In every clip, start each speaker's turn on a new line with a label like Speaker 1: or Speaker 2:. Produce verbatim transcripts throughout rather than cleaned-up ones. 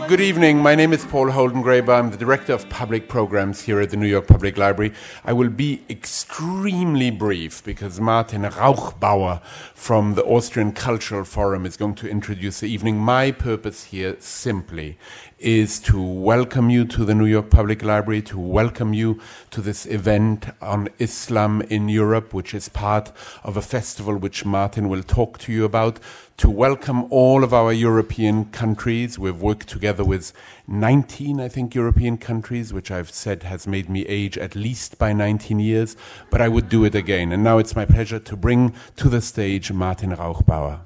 Speaker 1: Good evening. My name is Paul Holdengraber. I'm the Director of Public Programs here at the New York Public Library. I will be extremely brief because Martin Rauchbauer from the Austrian Cultural Forum is going to introduce the evening. My purpose here simply is to welcome you to the New York Public Library, to welcome you to this event on Islam in Europe, which is part of a festival which Martin will talk to you about, to welcome all of our European countries. We've worked together with nineteen, I think, European countries, which I've said has made me age at least by nineteen years, but I would do it again. And now it's my pleasure to bring to the stage Martin Rauchbauer.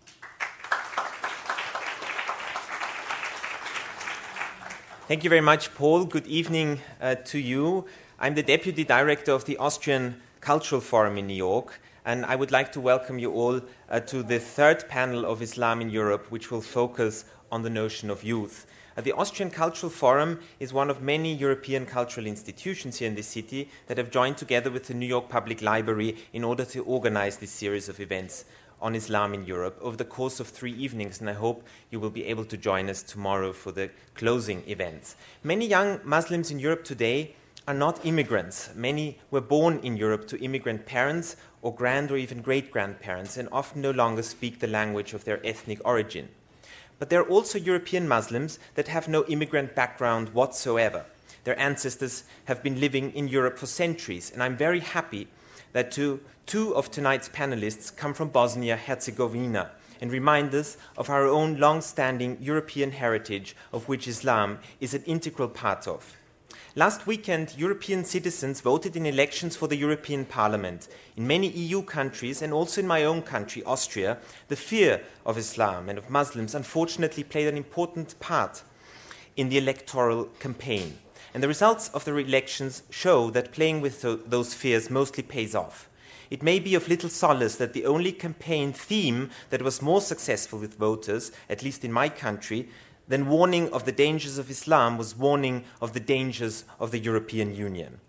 Speaker 2: Thank you very much, Paul. Good evening uh, to you. I'm the Deputy Director of the Austrian Cultural Forum in New York, and I would like to welcome you all uh, to the third panel of Islam in Europe, which will focus on the notion of youth. Uh, the Austrian Cultural Forum is one of many European cultural institutions here in the city that have joined together with the New York Public Library in order to organize this series of events on Islam in Europe over the course of three evenings, and I hope you will be able to join us tomorrow for the closing events. Many young Muslims in Europe today are not immigrants. Many were born in Europe to immigrant parents or grand or even great-grandparents and often no longer speak the language of their ethnic origin. But there are also European Muslims that have no immigrant background whatsoever. Their ancestors have been living in Europe for centuries, and I'm very happy that two, two of tonight's panelists come from Bosnia-Herzegovina and remind us of our own long-standing European heritage, of which Islam is an integral part of. Last weekend, European citizens voted in elections for the European Parliament. In many E U countries, and also in my own country, Austria, the fear of Islam and of Muslims unfortunately played an important part in the electoral campaign. And the results of the elections show that playing with th- those fears mostly pays off. It may be of little solace that the only campaign theme that was more successful with voters, at least in my country, than warning of the dangers of Islam was warning of the dangers of the European Union.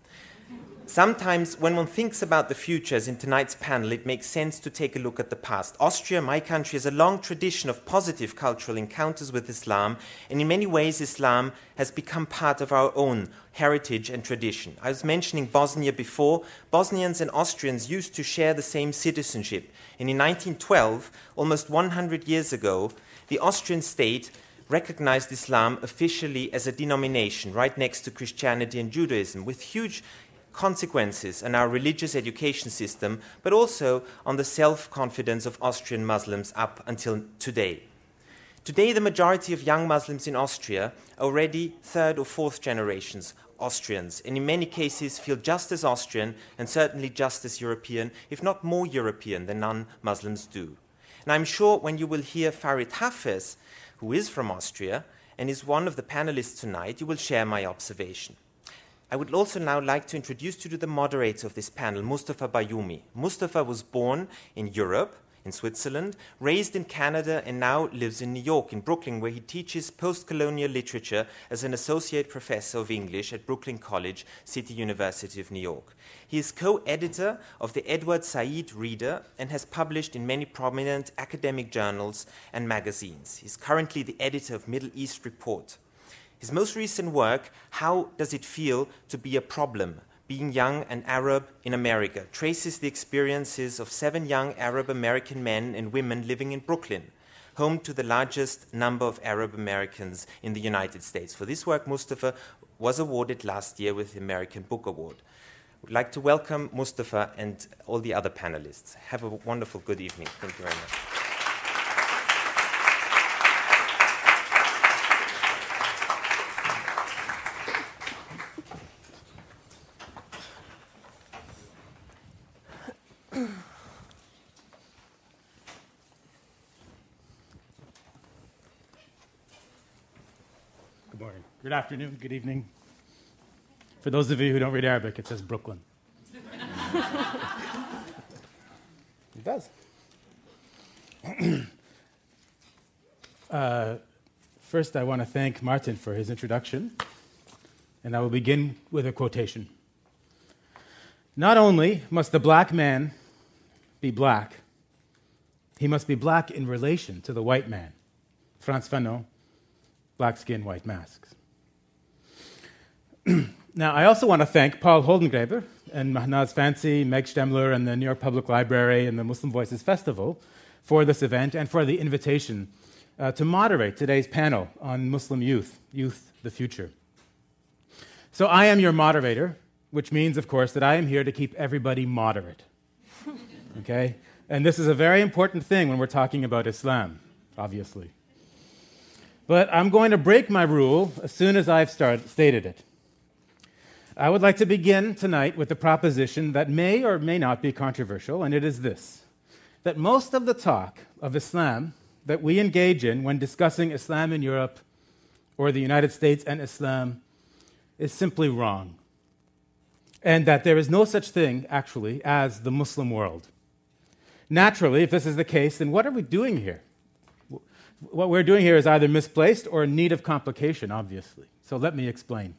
Speaker 2: Sometimes when one thinks about the future, as in tonight's panel, it makes sense to take a look at the past. Austria, my country, has a long tradition of positive cultural encounters with Islam, and in many ways Islam has become part of our own heritage and tradition. I was mentioning Bosnia before. Bosnians and Austrians used to share the same citizenship, and in nineteen twelve, almost one hundred years ago, the Austrian state recognized Islam officially as a denomination right next to Christianity and Judaism, with huge consequences on our religious education system, but also on the self-confidence of Austrian Muslims up until today. Today, the majority of young Muslims in Austria are already third or fourth generations Austrians, and in many cases feel just as Austrian and certainly just as European, if not more European than non-Muslims do. And I'm sure when you will hear Farid Hafez, who is from Austria and is one of the panelists tonight, you will share my observation. I would also now like to introduce you to the moderator of this panel, Mustafa Bayoumi. Mustafa was born in Europe, in Switzerland, raised in Canada, and now lives in New York, in Brooklyn, where he teaches post-colonial literature as an associate professor of English at Brooklyn College, City University of New York. He is co-editor of the Edward Said Reader and has published in many prominent academic journals and magazines. He is currently the editor of Middle East Report. His most recent work, How Does It Feel to Be a Problem? Being Young and Arab in America, traces the experiences of seven young Arab American men and women living in Brooklyn, home to the largest number of Arab Americans in the United States. For this work, Mustafa was awarded last year with the American Book Award. I would like to welcome Mustafa and all the other panelists. Have a wonderful good evening. Thank you very much.
Speaker 3: Good morning, good afternoon, good evening. For those of you who don't read Arabic, it says Brooklyn. It does. uh, first, I want to thank Martin for his introduction, and I will begin with a quotation. Not only must the black man be black, he must be black in relation to the white man. Frantz Fanon, black skin, white masks. Now, I also want to thank Paul Holdengräber and Mahnaz Fancy, Meg Stemmler, and the New York Public Library and the Muslim Voices Festival for this event and for the invitation uh, to moderate today's panel on Muslim youth, Youth, the Future. So I am your moderator, which means, of course, that I am here to keep everybody moderate. Okay? And this is a very important thing when we're talking about Islam, obviously. But I'm going to break my rule as soon as I've started, stated it. I would like to begin tonight with a proposition that may or may not be controversial, and it is this: that most of the talk of Islam that we engage in when discussing Islam in Europe or the United States and Islam is simply wrong, and that there is no such thing, actually, as the Muslim world. Naturally, if this is the case, then what are we doing here? What we're doing here is either misplaced or in need of complication, obviously. So let me explain.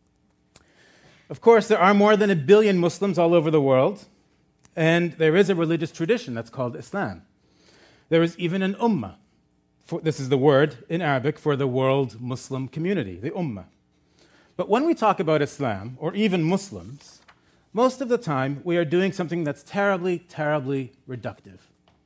Speaker 3: Of course, there are more than a billion Muslims all over the world, and there is a religious tradition that's called Islam. There is even an ummah. For, this is the word in Arabic for the world Muslim community, the ummah. But when we talk about Islam, or even Muslims, most of the time we are doing something that's terribly, terribly reductive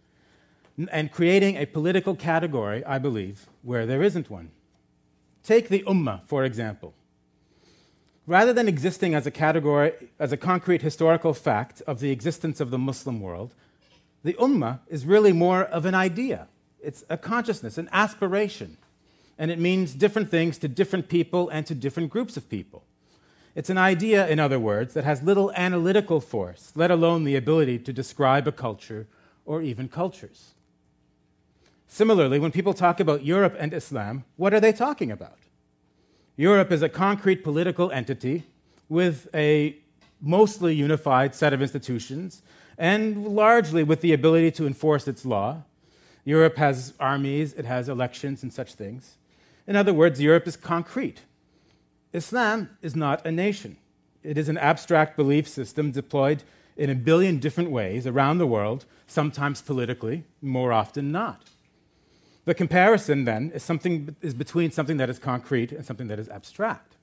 Speaker 3: and creating a political category, I believe, where there isn't one. Take the ummah, for example. Rather than existing as a category, as a concrete historical fact of the existence of the Muslim world, the ummah is really more of an idea. It's a consciousness, an aspiration, and it means different things to different people and to different groups of people. It's an idea, in other words, that has little analytical force, let alone the ability to describe a culture or even cultures. Similarly, when people talk about Europe and Islam, what are they talking about? Europe is a concrete political entity with a mostly unified set of institutions and largely with the ability to enforce its law. Europe has armies, it has elections and such things. In other words, Europe is concrete. Islam is not a nation. It is an abstract belief system deployed in a billion different ways around the world, sometimes politically, more often not. The comparison, then, is, something, is between something that is concrete and something that is abstract.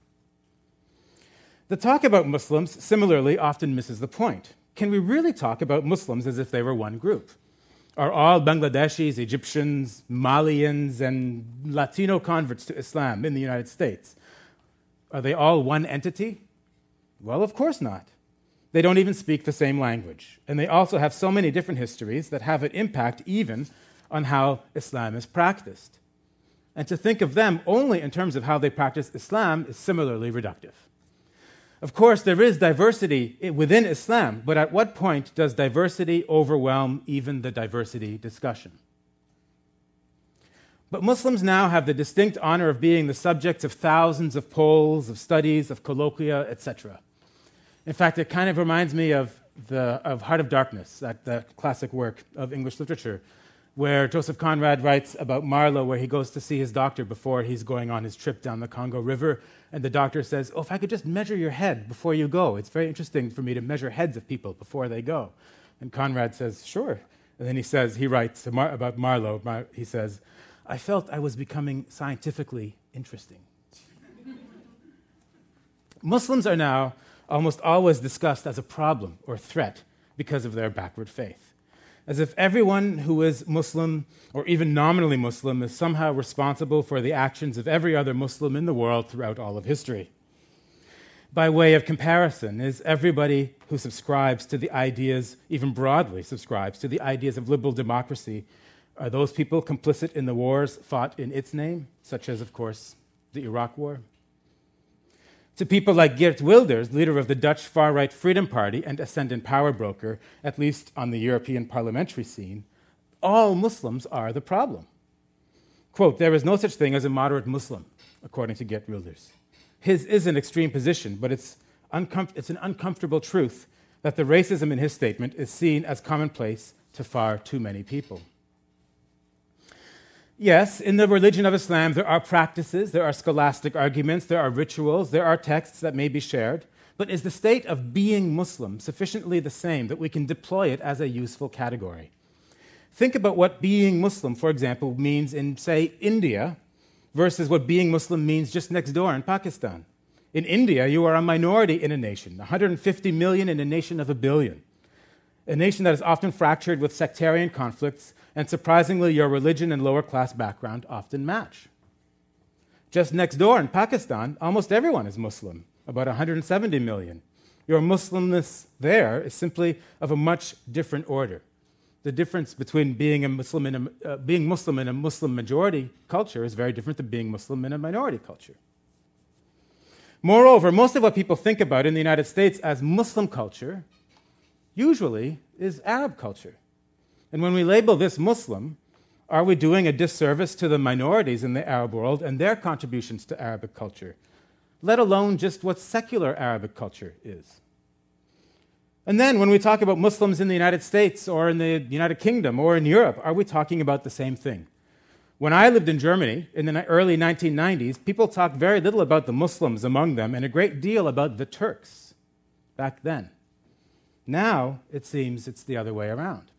Speaker 3: The talk about Muslims, similarly, often misses the point. Can we really talk about Muslims as if they were one group? Are all Bangladeshis, Egyptians, Malians, and Latino converts to Islam in the United States, are they all one entity? Well, of course not. They don't even speak the same language, and they also have so many different histories that have an impact even on how Islam is practiced. And to think of them only in terms of how they practice Islam is similarly reductive. Of course, there is diversity within Islam, but at what point does diversity overwhelm even the diversity discussion? But Muslims now have the distinct honor of being the subjects of thousands of polls, of studies, of colloquia, et cetera. In fact, it kind of reminds me of, the, of Heart of Darkness, that, that classic work of English literature, where Joseph Conrad writes about Marlowe, where he goes to see his doctor before he's going on his trip down the Congo River, and the doctor says, oh, if I could just measure your head before you go. It's very interesting for me to measure heads of people before they go. And Conrad says, sure. And then he says, he writes about Marlowe, Mar- he says, I felt I was becoming scientifically interesting. Muslims are now almost always discussed as a problem or threat because of their backward faith, as if everyone who is Muslim, or even nominally Muslim, is somehow responsible for the actions of every other Muslim in the world throughout all of history. By way of comparison, is everybody who subscribes to the ideas, even broadly subscribes to the ideas of liberal democracy, are those people complicit in the wars fought in its name, such as, of course, the Iraq War? To people like Geert Wilders, leader of the Dutch far-right Freedom Party and ascendant power broker, at least on the European parliamentary scene, all Muslims are the problem. Quote, there is no such thing as a moderate Muslim, according to Geert Wilders. His is an extreme position, but it's, uncom- it's an uncomfortable truth that the racism in his statement is seen as commonplace to far too many people. Yes, in the religion of Islam, there are practices, there are scholastic arguments, there are rituals, there are texts that may be shared, but is the state of being Muslim sufficiently the same that we can deploy it as a useful category? Think about what being Muslim, for example, means in, say, India versus what being Muslim means just next door in Pakistan. In India, you are a minority in a nation, one hundred fifty million in a nation of a billion, a nation that is often fractured with sectarian conflicts, and surprisingly, your religion and lower class background often match. Just next door in Pakistan, almost everyone is Muslim, about one hundred seventy million. Your Muslimness there is simply of a much different order. The difference between being a Muslim in a, uh, being Muslim in a Muslim majority culture is very different than being Muslim in a minority culture. Moreover, most of what people think about in the United States as Muslim culture usually is Arab culture. And when we label this Muslim, are we doing a disservice to the minorities in the Arab world and their contributions to Arabic culture, let alone just what secular Arabic culture is? And then when we talk about Muslims in the United States or in the United Kingdom or in Europe, are we talking about the same thing? When I lived in Germany in the early nineteen nineties, people talked very little about the Muslims among them and a great deal about the Turks back then. Now, it seems it's the other way around.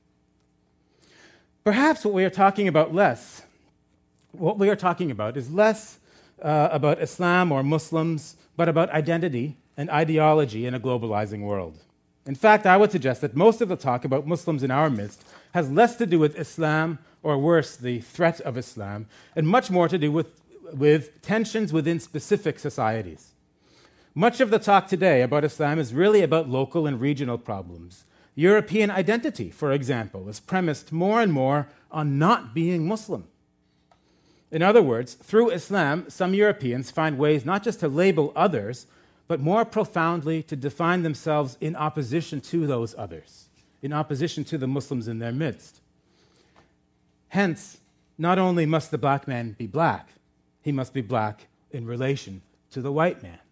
Speaker 3: Perhaps what we are talking about less, what we are talking about is less uh, about Islam or Muslims, but about identity and ideology in a globalizing world. In fact, I would suggest that most of the talk about Muslims in our midst has less to do with Islam, or worse, the threat of Islam, and much more to do with, with tensions within specific societies. Much of the talk today about Islam is really about local and regional problems. European identity, for example, is premised more and more on not being Muslim. In other words, through Islam, some Europeans find ways not just to label others, but more profoundly to define themselves in opposition to those others, in opposition to the Muslims in their midst. Hence, not only must the black man be black, he must be black in relation to the white man.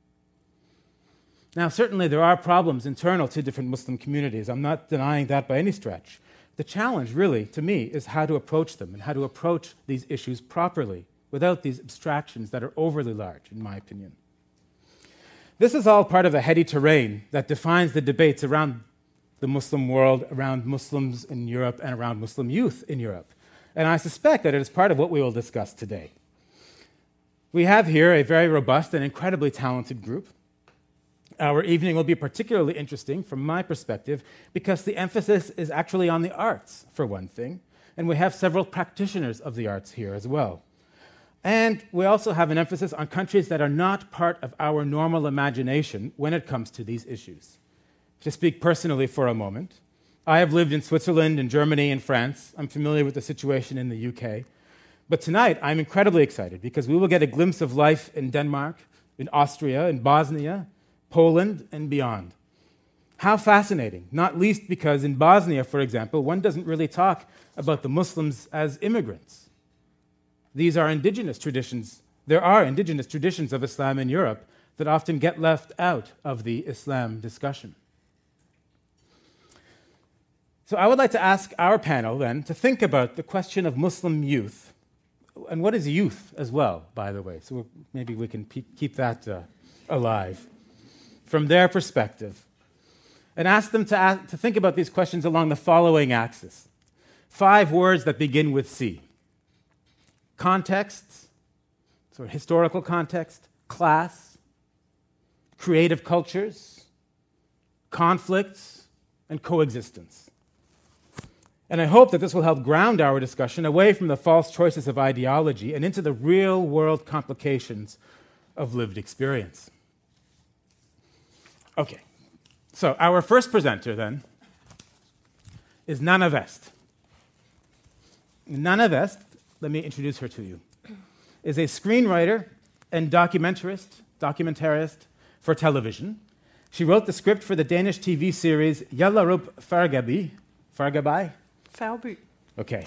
Speaker 3: Now, certainly there are problems internal to different Muslim communities. I'm not denying that by any stretch. The challenge, really, to me, is how to approach them and how to approach these issues properly without these abstractions that are overly large, in my opinion. This is all part of the heady terrain that defines the debates around the Muslim world, around Muslims in Europe, and around Muslim youth in Europe. And I suspect that it is part of what we will discuss today. We have here a very robust and incredibly talented group. Our evening will be particularly interesting from my perspective because the emphasis is actually on the arts, for one thing, and we have several practitioners of the arts here as well. And we also have an emphasis on countries that are not part of our normal imagination when it comes to these issues. To speak personally for a moment, I have lived in Switzerland, in Germany, and France. I'm familiar with the situation in the U K. But tonight, I'm incredibly excited because we will get a glimpse of life in Denmark, in Austria, in Bosnia, Poland, and beyond. How fascinating, not least because in Bosnia, for example, one doesn't really talk about the Muslims as immigrants. These are indigenous traditions. There are indigenous traditions of Islam in Europe that often get left out of the Islam discussion. So I would like to ask our panel then to think about the question of Muslim youth, and what is youth as well, by the way, so maybe we can pe- keep that uh, alive from their perspective, and ask them to, ask, to think about these questions along the following axis. Five words that begin with C. Context, so historical context, class, creative cultures, conflicts, and coexistence. And I hope that this will help ground our discussion away from the false choices of ideology and into the real-world complications of lived experience. Okay, so our first presenter, then, is Nana West. Nana West, let me introduce her to you, is a screenwriter and documentarist, documentarist for television. She wrote the script for the Danish T V series Jellerup Fargaby. Fargaby?
Speaker 4: Færby.
Speaker 3: Okay.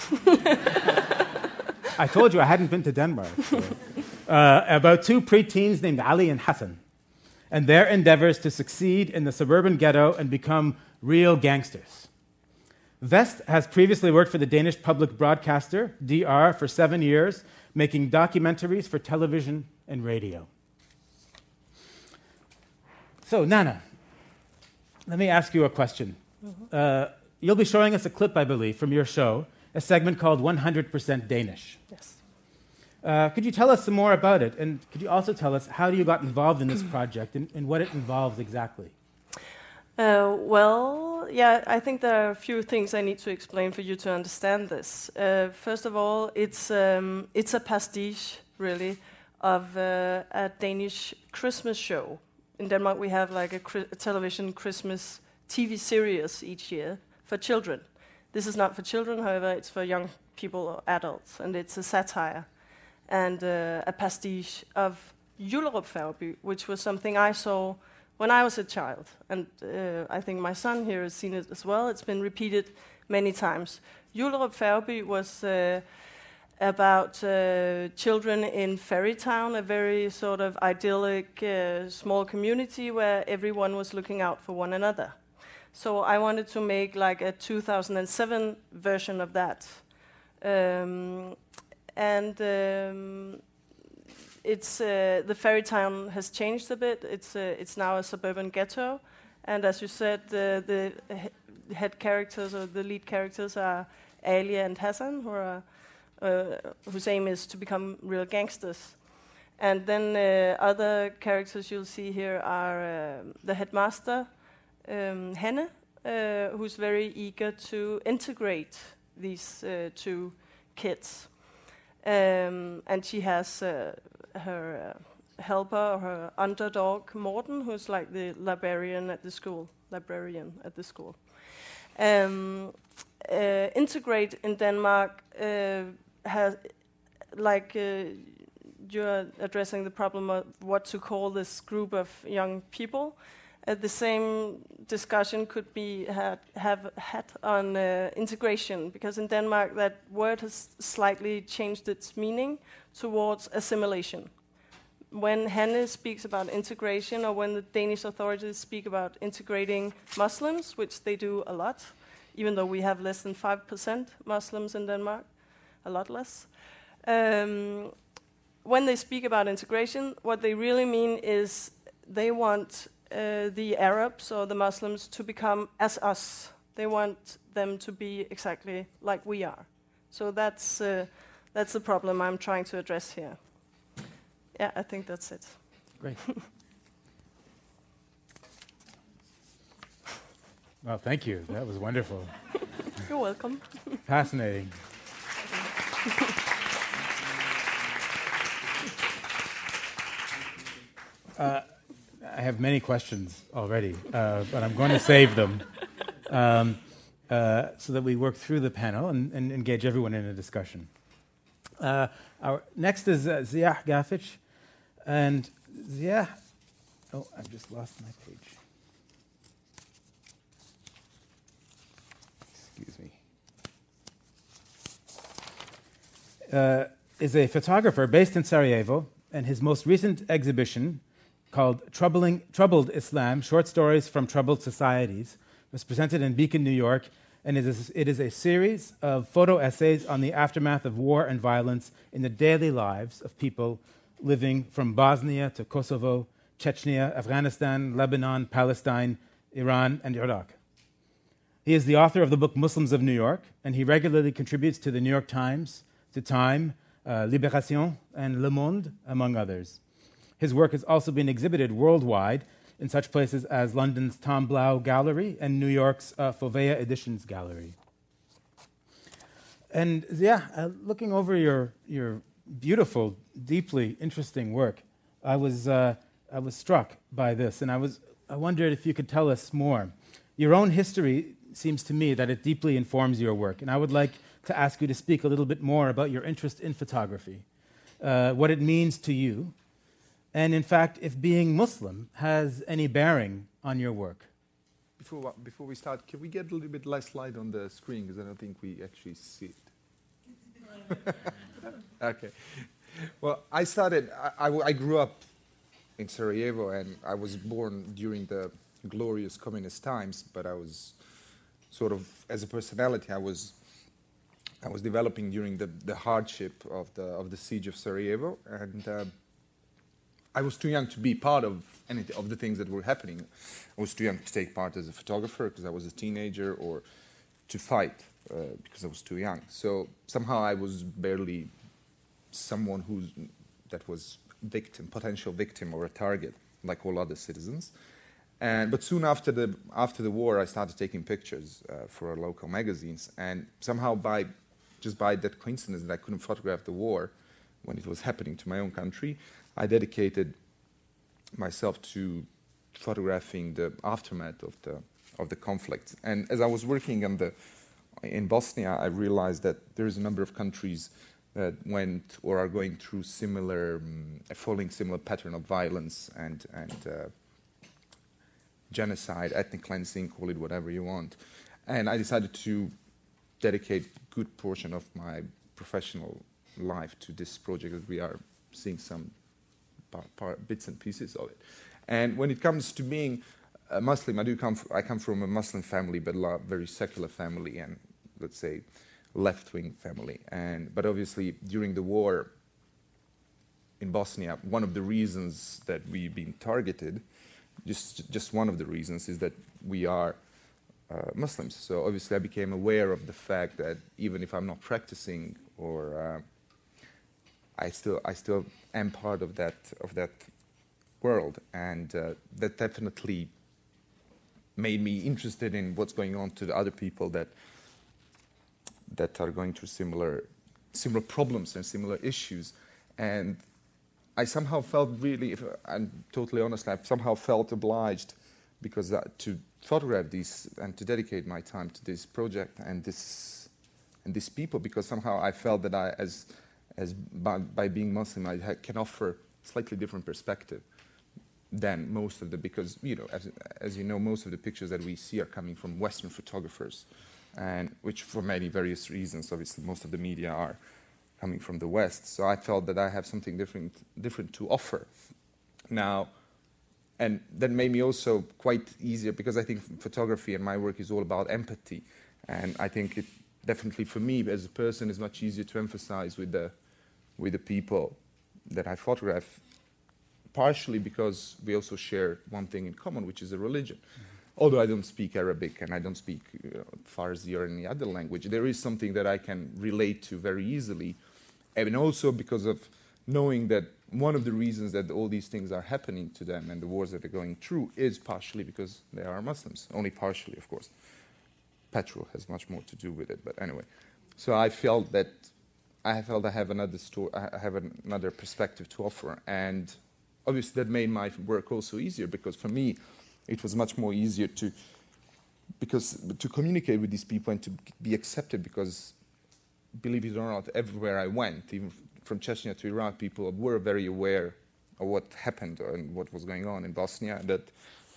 Speaker 3: I told you I hadn't been to Denmark. So. Uh, about two preteens named Ali and Hassan, and their endeavors to succeed in the suburban ghetto and become real gangsters. West has previously worked for the Danish public broadcaster, D R, for seven years, making documentaries for television and radio. So, Nana, let me ask you a question. Mm-hmm. Uh, you'll be showing us a clip, I believe, from your show, a segment called one hundred percent Danish.
Speaker 4: Yes.
Speaker 3: Uh, could you tell us some more about it? And could you also tell us how you got involved in this project and, and what it involves exactly?
Speaker 4: Uh, well, yeah, I think there are a few things I need to explain for you to understand this. Uh, first of all, it's um, it's a pastiche, really, of uh, a Danish Christmas show. In Denmark, we have like a, cri- a television Christmas T V series each year for children. This is not for children, however, it's for young people or adults, and it's a satire and uh, a pastiche of Jullerup Færgeby, which was something I saw when I was a child. And uh, I think my son here has seen it as well. It's been repeated many times. Jullerup Færgeby was uh, about uh, children in Fairytown, a very sort of idyllic uh, small community where everyone was looking out for one another. So I wanted to make like a two thousand seven version of that. Um, and um, it's uh, the Fairytown has changed a bit. It's uh, it's now a suburban ghetto, and as you said, uh, the he- head characters or the lead characters are Alia and Hassan, who are uh, whose aim is to become real gangsters. And then uh, other characters you'll see here are uh, the headmaster, um, Hanne, uh, who's very eager to integrate these uh, two kids. Um, and she has uh, her uh, helper, or her underdog, Morten, who's like the librarian at the school. Librarian at the school. Um, uh, integrate in Denmark uh, has, like, uh, you're addressing the problem of what to call this group of young people. Uh, the same discussion could be had, have had on uh, integration, because in Denmark that word has slightly changed its meaning towards assimilation. When Hanne speaks about integration, or when the Danish authorities speak about integrating Muslims, which they do a lot, even though we have less than five percent Muslims in Denmark, a lot less. Um, when they speak about integration, what they really mean is they want Uh, the Arabs or the Muslims to become as us. They want them to be exactly like we are. So that's uh, that's the problem I'm trying to address here. Yeah, I think that's it.
Speaker 3: Great. Well, thank you. That was wonderful.
Speaker 4: You're welcome.
Speaker 3: Fascinating. uh, I have many questions already, uh, but I'm going to save them um, uh, so that we work through the panel and, and engage everyone in a discussion. Uh, our next is uh, Ziah Gafic, and Ziah. Oh, I've just lost my page. Excuse me. Uh, is a photographer based in Sarajevo, and his most recent exhibition, called Troubling, Troubled Islam, Short Stories from Troubled Societies, was presented in Beacon, New York, and it is, it is a series of photo essays on the aftermath of war and violence in the daily lives of people living from Bosnia to Kosovo, Chechnya, Afghanistan, Lebanon, Palestine, Iran, and Iraq. He is the author of the book Muslims of New York, and he regularly contributes to the New York Times, to Time, uh, Libération, and Le Monde, among others. His work has also been exhibited worldwide in such places as London's Tom Blau Gallery and New York's uh, Fovea Editions Gallery. And yeah, uh, looking over your your beautiful, deeply interesting work, I was uh, I was struck by this, and I was I wondered if you could tell us more. Your own history seems to me that it deeply informs your work, and I would like to ask you to speak a little bit more about your interest in photography, uh, what it means to you. And in fact, if being Muslim has any bearing on your work.
Speaker 5: Before, before we start, can we get a little bit less light on the screen, because I don't think we actually see it. Okay. Well, I started, I, I, I grew up in Sarajevo, and I was born during the glorious communist times, but I was sort of, as a personality, I was I was developing during the, the hardship of the of the siege of Sarajevo, and uh, I was too young to be part of any of the things that were happening. I was too young to take part as a photographer because I was a teenager, or to fight uh, because I was too young. So somehow I was barely someone who's that was victim, potential victim or a target, like all other citizens. And but soon after the after the war, I started taking pictures uh, for local magazines, and somehow by just by that coincidence that I couldn't photograph the war when it was happening to my own country, I dedicated myself to photographing the aftermath of the of the conflict. And as I was working on the in Bosnia, I realized that there is a number of countries that went or are going through similar, um, following similar pattern of violence and and uh, genocide, ethnic cleansing, call it whatever you want. And I decided to dedicate a good portion of my professional life to this project, that we are seeing some par par bits and pieces of it. And when it comes to being a Muslim, I do come. F I come from a Muslim family, but a very secular family, and let's say left-wing family. And but obviously during the war in Bosnia, one of the reasons that we've been targeted, just just one of the reasons, is that we are uh, Muslims. So obviously I became aware of the fact that even if I'm not practicing, or uh, I still I still am part of that of that world, and uh, that definitely made me interested in what's going on to the other people that that are going through similar similar problems and similar issues. And I somehow felt really, if I'm totally honest, I somehow felt obliged, because uh, to photograph these and to dedicate my time to this project and this and these people, because somehow I felt that I, as as by, by being Muslim, I ha can offer slightly different perspective than most of the, because, you know, as, as you know, most of the pictures that we see are coming from Western photographers, and which for many various reasons, obviously most of the media are coming from the West. So I felt that I have something different, different to offer. Now, and that made me also quite easier, because I think photography and my work is all about empathy. And I think it definitely, for me as a person, is much easier to emphasize with the, with the people that I photograph, partially because we also share one thing in common, which is a religion. Mm-hmm. Although I don't speak Arabic and I don't speak uh, Farsi or any other language, there is something that I can relate to very easily. And also because of knowing that one of the reasons that all these things are happening to them and the wars that they're going through is partially because they are Muslims. Only partially, of course. Petrol has much more to do with it, but anyway. So I felt that I felt I have another story, I have another perspective to offer, and obviously that made my work also easier, because for me it was much more easier to because to communicate with these people and to be accepted, because believe it or not, everywhere I went, even from Chechnya to Iraq, people were very aware of what happened and what was going on in Bosnia, and that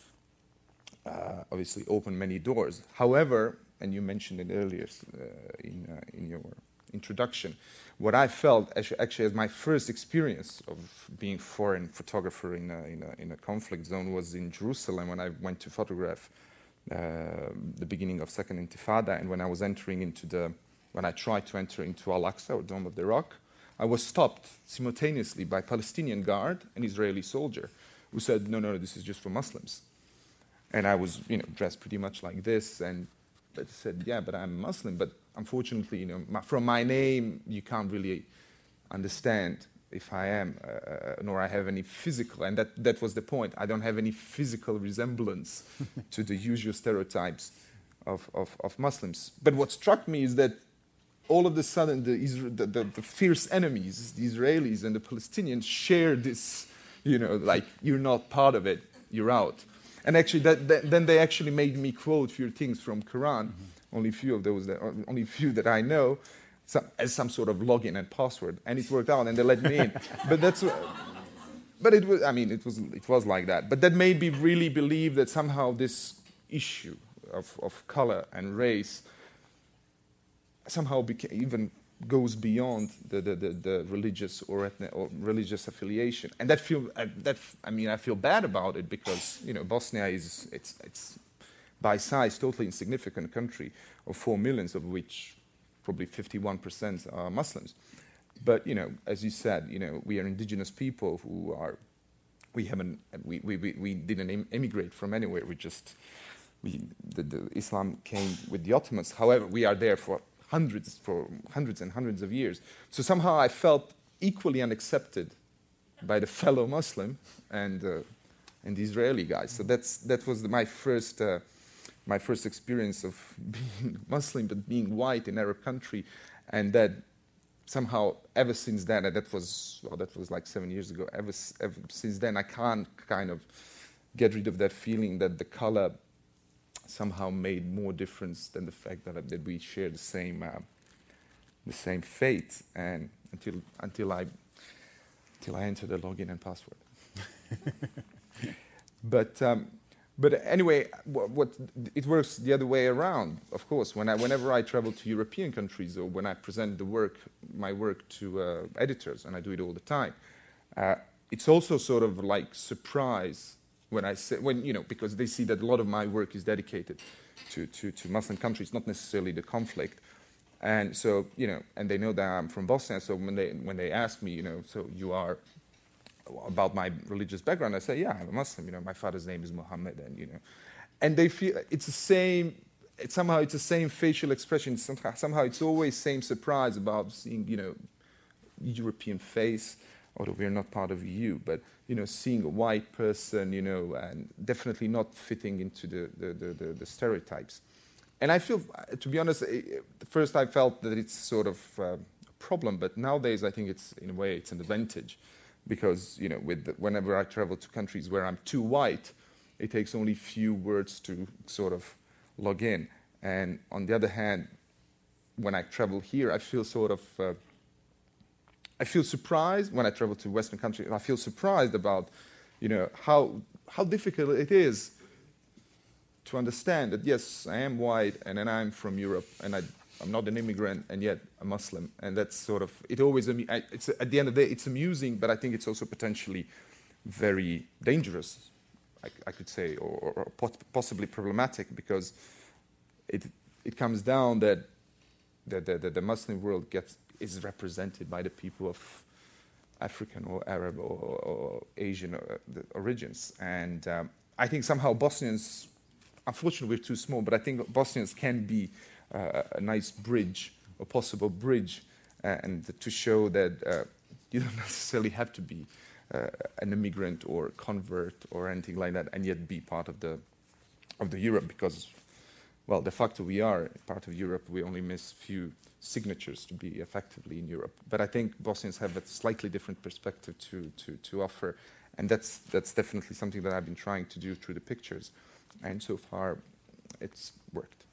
Speaker 5: uh, obviously opened many doors. However, and you mentioned it earlier uh, in, uh, in your introduction, what I felt actually, actually as my first experience of being foreign photographer in a, in a, in a conflict zone was in Jerusalem, when I went to photograph uh, the beginning of Second Intifada, and when I was entering into the, when I tried to enter into Al-Aqsa, or Dome of the Rock, I was stopped simultaneously by a Palestinian guard and Israeli soldier who said, no, no, no, this is just for Muslims. And I was, you know, dressed pretty much like this, and I said, yeah, but I'm Muslim, but unfortunately, you know, my, from my name, you can't really understand if I am, uh, nor I have any physical, and that, that was the point. I don't have any physical resemblance to the usual stereotypes of, of, of Muslims. But what struck me is that all of a sudden, the, the, the, the fierce enemies, the Israelis and the Palestinians, share this, you know, like, you're not part of it, you're out. And actually, that, that, then they actually made me quote a few things from Quran, mm-hmm. only a few of those, that, only a few that I know, some, as some sort of login and password, and it worked out, and they let me in. But that's, but it was, I mean, it was, it was like that. But that made me really believe that somehow this issue of, of color and race somehow became, even goes beyond the, the, the, the religious or, ethnic, or religious affiliation, and that feel uh, that I mean I feel bad about it, because you know Bosnia is it's it's by size totally insignificant country of four millions, of which probably fifty-one percent are Muslims. But you know, as you said, you know we are indigenous people who are we haven't we we, we didn't em emigrate from anywhere. We just we the, the Islam came with the Ottomans. However, we are there for hundreds for hundreds and hundreds of years. So somehow I felt equally unaccepted by the fellow Muslim and uh, and the Israeli guys. So that's that was the, my first uh, my first experience of being Muslim but being white in Arab country, and that somehow ever since then, and that was well, that was like seven years ago. Ever, ever since then, I can't kind of get rid of that feeling that the color somehow made more difference than the fact that that we share the same uh, the same fate. And until until I until I enter the login and password. but um, but anyway, what, what it works the other way around. Of course, when I whenever I travel to European countries or when I present the work my work to uh, editors, and I do it all the time, uh, it's also sort of like surprise. When I say, when you know, because they see that a lot of my work is dedicated to, to, to Muslim countries, not necessarily the conflict, and so you know, and they know that I'm from Bosnia. So when they when they ask me, you know, so you are about my religious background, I say, yeah, I'm a Muslim. You know, my father's name is Muhammad, and you know, and they feel it's the same. It's somehow it's the same facial expression. Somehow, somehow it's always same surprise about seeing, you know, European face. Although we're not part of E U, but you know, seeing a white person, you know, and definitely not fitting into the the, the, the, the stereotypes. And I feel, to be honest, at first I felt that it's sort of uh, a problem, but nowadays I think it's, in a way, it's an advantage, because you know, with the, whenever I travel to countries where I'm too white, it takes only few words to sort of log in. And on the other hand, when I travel here, I feel sort of uh, I feel surprised when I travel to Western countries. I feel surprised about, you know, how how difficult it is to understand that yes, I am white and then I'm from Europe and I, I'm not an immigrant and yet a Muslim, and that's sort of it. Always, it's at the end of the day, it's amusing, but I think it's also potentially very dangerous, I, I could say, or, or possibly problematic, because it it comes down that the the, the, the Muslim world gets. Is represented by the people of African or Arab or, or Asian or, uh, origins. And um, I think somehow Bosnians, unfortunately we're too small, but I think Bosnians can be uh, a nice bridge, a possible bridge, uh, and to show that uh, you don't necessarily have to be uh, an immigrant or a convert or anything like that, and yet be part of the of the Europe, because, well, de facto we are part of Europe. We only miss few signatures to be effectively in Europe. But I think Bosnians have a slightly different perspective to, to, to offer, and that's that's definitely something that I've been trying to do through the pictures, and so far it's worked.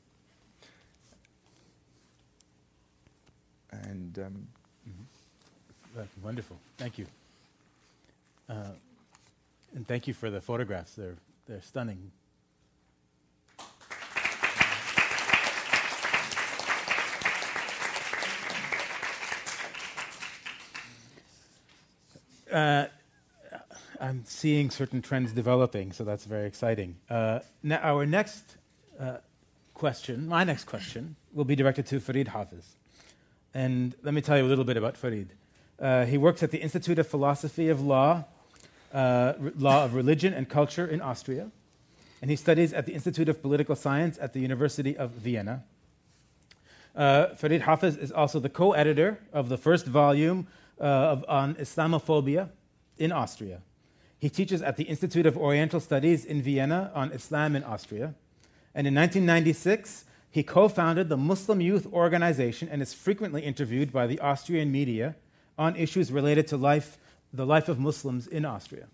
Speaker 5: And um,
Speaker 3: mm-hmm. That's wonderful. Thank you. Uh, and thank you for the photographs. They're they're stunning. Uh, I'm seeing certain trends developing, so that's very exciting. Uh, now our next uh, question, my next question, will be directed to Farid Hafiz. And let me tell you a little bit about Farid. Uh, he works at the Institute of Philosophy of Law, uh, R- Law of Religion and Culture in Austria, and he studies at the Institute of Political Science at the University of Vienna. Uh, Farid Hafiz is also the co-editor of the first volume Uh, of, on Islamophobia in Austria. He teaches at the Institute of Oriental Studies in Vienna on Islam in Austria. And in nineteen ninety-six, he co-founded the Muslim Youth Organization and is frequently interviewed by the Austrian media on issues related to life, the life of Muslims in Austria.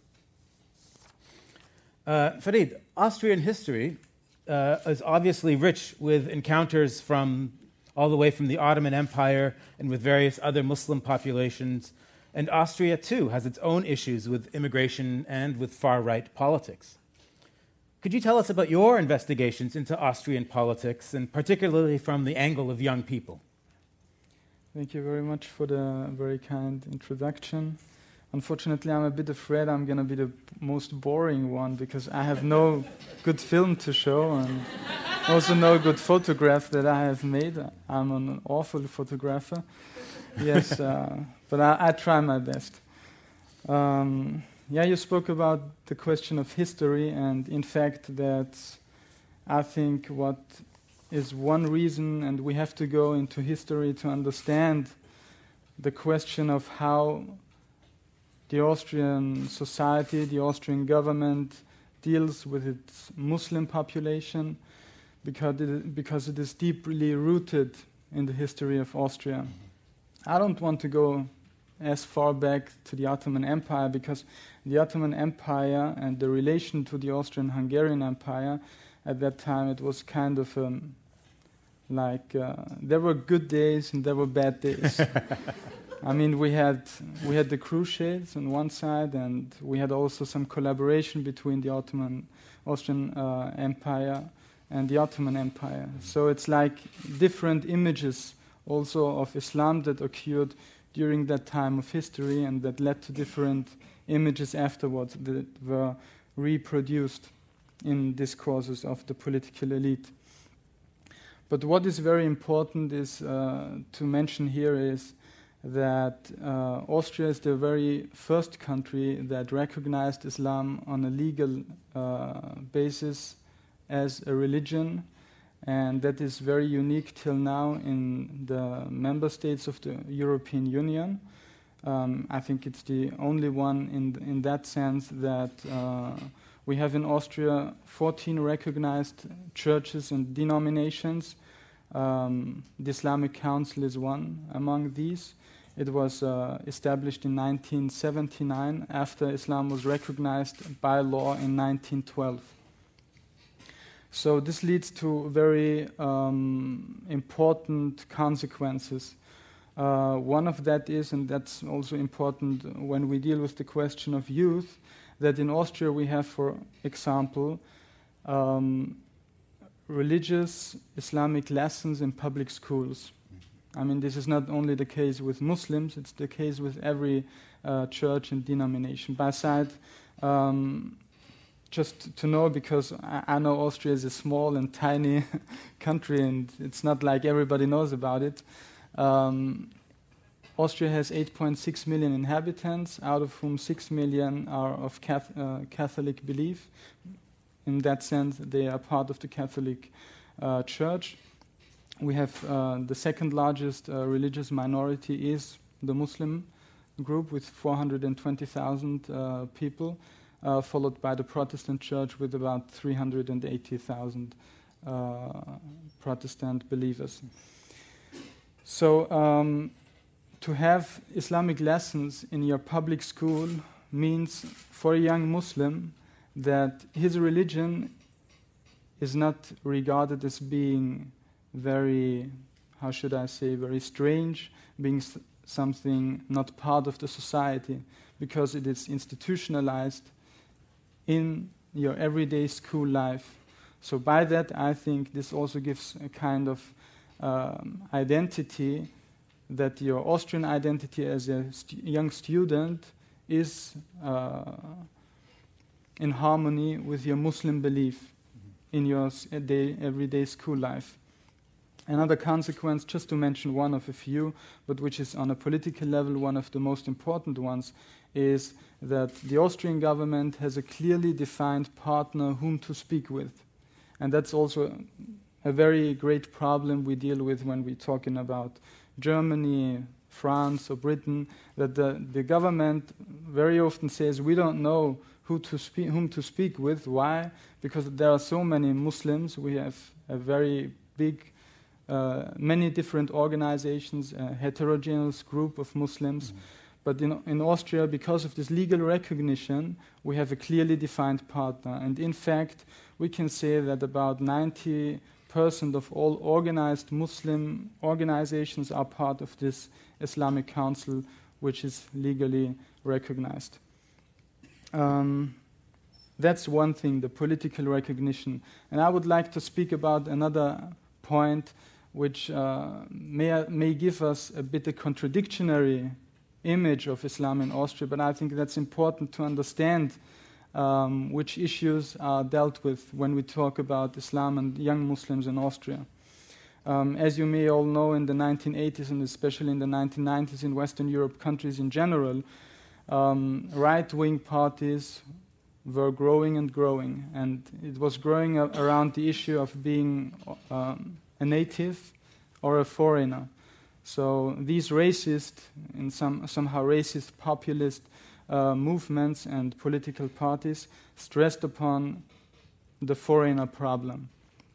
Speaker 3: Uh, Farid, Austrian history uh, is obviously rich with encounters from all the way from the Ottoman Empire and with various other Muslim populations. And Austria, too, has its own issues with immigration and with far-right politics. Could you tell us about your investigations into Austrian politics, and particularly from the angle of young people?
Speaker 6: Thank you very much for the very kind introduction. Unfortunately, I'm a bit afraid I'm going to be the most boring one, because I have no good film to show and also no good photograph that I have made. I'm an awful photographer. Yes, uh, but I, I try my best. Um, yeah, you spoke about the question of history, and in fact that I think what is one reason, and we have to go into history to understand the question of how the Austrian society, the Austrian government deals with its Muslim population, because it, because it is deeply rooted in the history of Austria. I don't want to go as far back to the Ottoman Empire, because the Ottoman Empire and the relation to the Austrian-Hungarian Empire, at that time it was kind of um, like uh, there were good days and there were bad days. I mean, we had we had the Crusades on one side, and we had also some collaboration between the Ottoman Austrian uh, Empire and the Ottoman Empire. So it's like different images also of Islam that occurred during that time of history, and that led to different images afterwards that were reproduced in discourses of the political elite. But what is very important is uh, to mention here is that uh, Austria is the very first country that recognized Islam on a legal uh, basis as a religion, and that is very unique till now in the member states of the European Union. Um, I think it's the only one in in that sense that uh, we have in Austria fourteen recognized churches and denominations. Um, the Islamic Council is one among these. It was uh, established in nineteen seventy-nine after Islam was recognized by law in nineteen twelve. So this leads to very um, important consequences. Uh, one of that is, and that's also important when we deal with the question of youth, that in Austria we have, for example, um, religious Islamic lessons in public schools. I mean, this is not only the case with Muslims, it's the case with every uh, church and denomination. By side, um, just to know, because I, I know Austria is a small and tiny country, and it's not like everybody knows about it. Um, Austria has eight point six million inhabitants, out of whom six million are of Cath- uh, Catholic belief. In that sense, they are part of the Catholic uh, Church. We have uh, the second largest uh, religious minority is the Muslim group with four hundred twenty thousand uh, people, uh, followed by the Protestant Church with about three hundred eighty thousand uh, Protestant believers. So um, to have Islamic lessons in your public school means for a young Muslim that his religion is not regarded as being very, how should I say, very strange, being s- something not part of the society, because it is institutionalized in your everyday school life. So by that, I think this also gives a kind of um, identity, that your Austrian identity as a st- young student is uh, in harmony with your Muslim belief mm-hmm. in your s- day, everyday school life. Another consequence, just to mention one of a few, but which is on a political level one of the most important ones, is that the Austrian government has a clearly defined partner whom to speak with. And that's also a very great problem we deal with when we're talking about Germany, France, or Britain, that the, the government very often says, we don't know who to speak, whom to speak with. Why? Because there are so many Muslims. We have a very big Uh, many different organizations, a heterogeneous group of Muslims. Mm-hmm. But in, in Austria, because of this legal recognition, we have a clearly defined partner. And in fact, we can say that about ninety percent of all organized Muslim organizations are part of this Islamic Council, which is legally recognized. Um, that's one thing, the political recognition. And I would like to speak about another point, which uh, may, may give us a bit a contradictory image of Islam in Austria, but I think that's important to understand um, which issues are dealt with when we talk about Islam and young Muslims in Austria. Um, as you may all know, in the nineteen eighties and especially in the nineteen nineties in Western Europe countries in general, um, right-wing parties were growing and growing, and it was growing a- around the issue of being um, a native or a foreigner. So these racist, in some somehow racist populist uh, movements and political parties stressed upon the foreigner problem.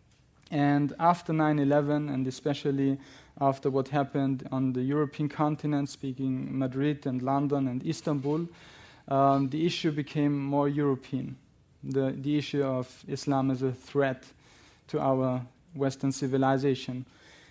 Speaker 6: And after nine eleven, and especially after what happened on the European continent, speaking Madrid and London and Istanbul, um, the issue became more European. The, the issue of Islam as a threat to our Western civilization.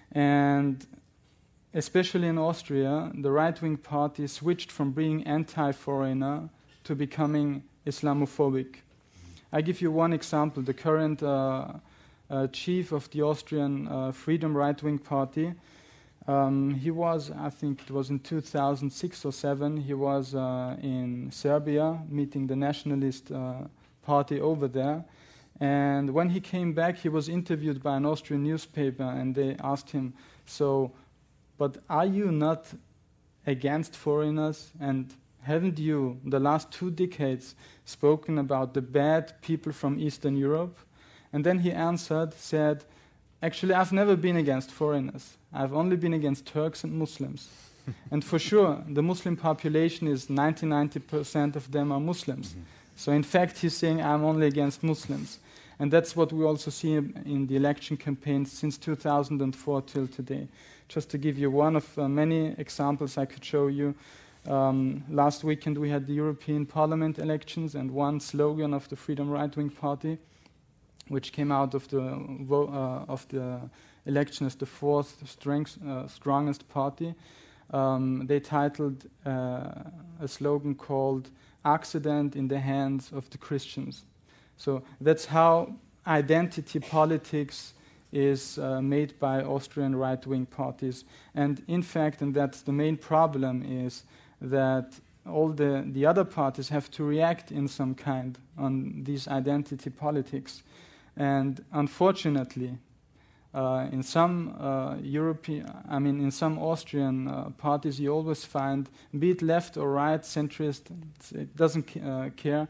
Speaker 6: And especially in Austria, the right-wing party switched from being anti-foreigner to becoming Islamophobic. I give you one example. The current uh, uh, chief of the Austrian uh, Freedom right-wing party, um, he was, I think it was in two thousand six or seven, he was uh, in Serbia meeting the nationalist uh, party over there. And when he came back, he was interviewed by an Austrian newspaper, and they asked him, so, but are you not against foreigners? And haven't you, the last two decades, spoken about the bad people from Eastern Europe? And then he answered, said, actually, I've never been against foreigners. I've only been against Turks and Muslims. And for sure, the Muslim population is ninety, ninety percent of them are Muslims. Mm-hmm. So in fact, he's saying, I'm only against Muslims. And that's what we also see in the election campaigns since two thousand four till today. Just to give you one of uh, many examples I could show you. Um, last weekend we had the European Parliament elections, and one slogan of the Freedom Right-Wing Party, which came out of the vo- uh, of the election as the fourth strength, uh, strongest party, um, they titled uh, a slogan called "Accident in the Hands of the Christians." So that's how identity politics is uh, made by Austrian right-wing parties. And in fact, and that's the main problem, is that all the, the other parties have to react in some kind on these identity politics. And unfortunately, uh, in some uh, European, I mean, in some Austrian uh, parties, you always find, be it left or right, centrist, it doesn't uh, care.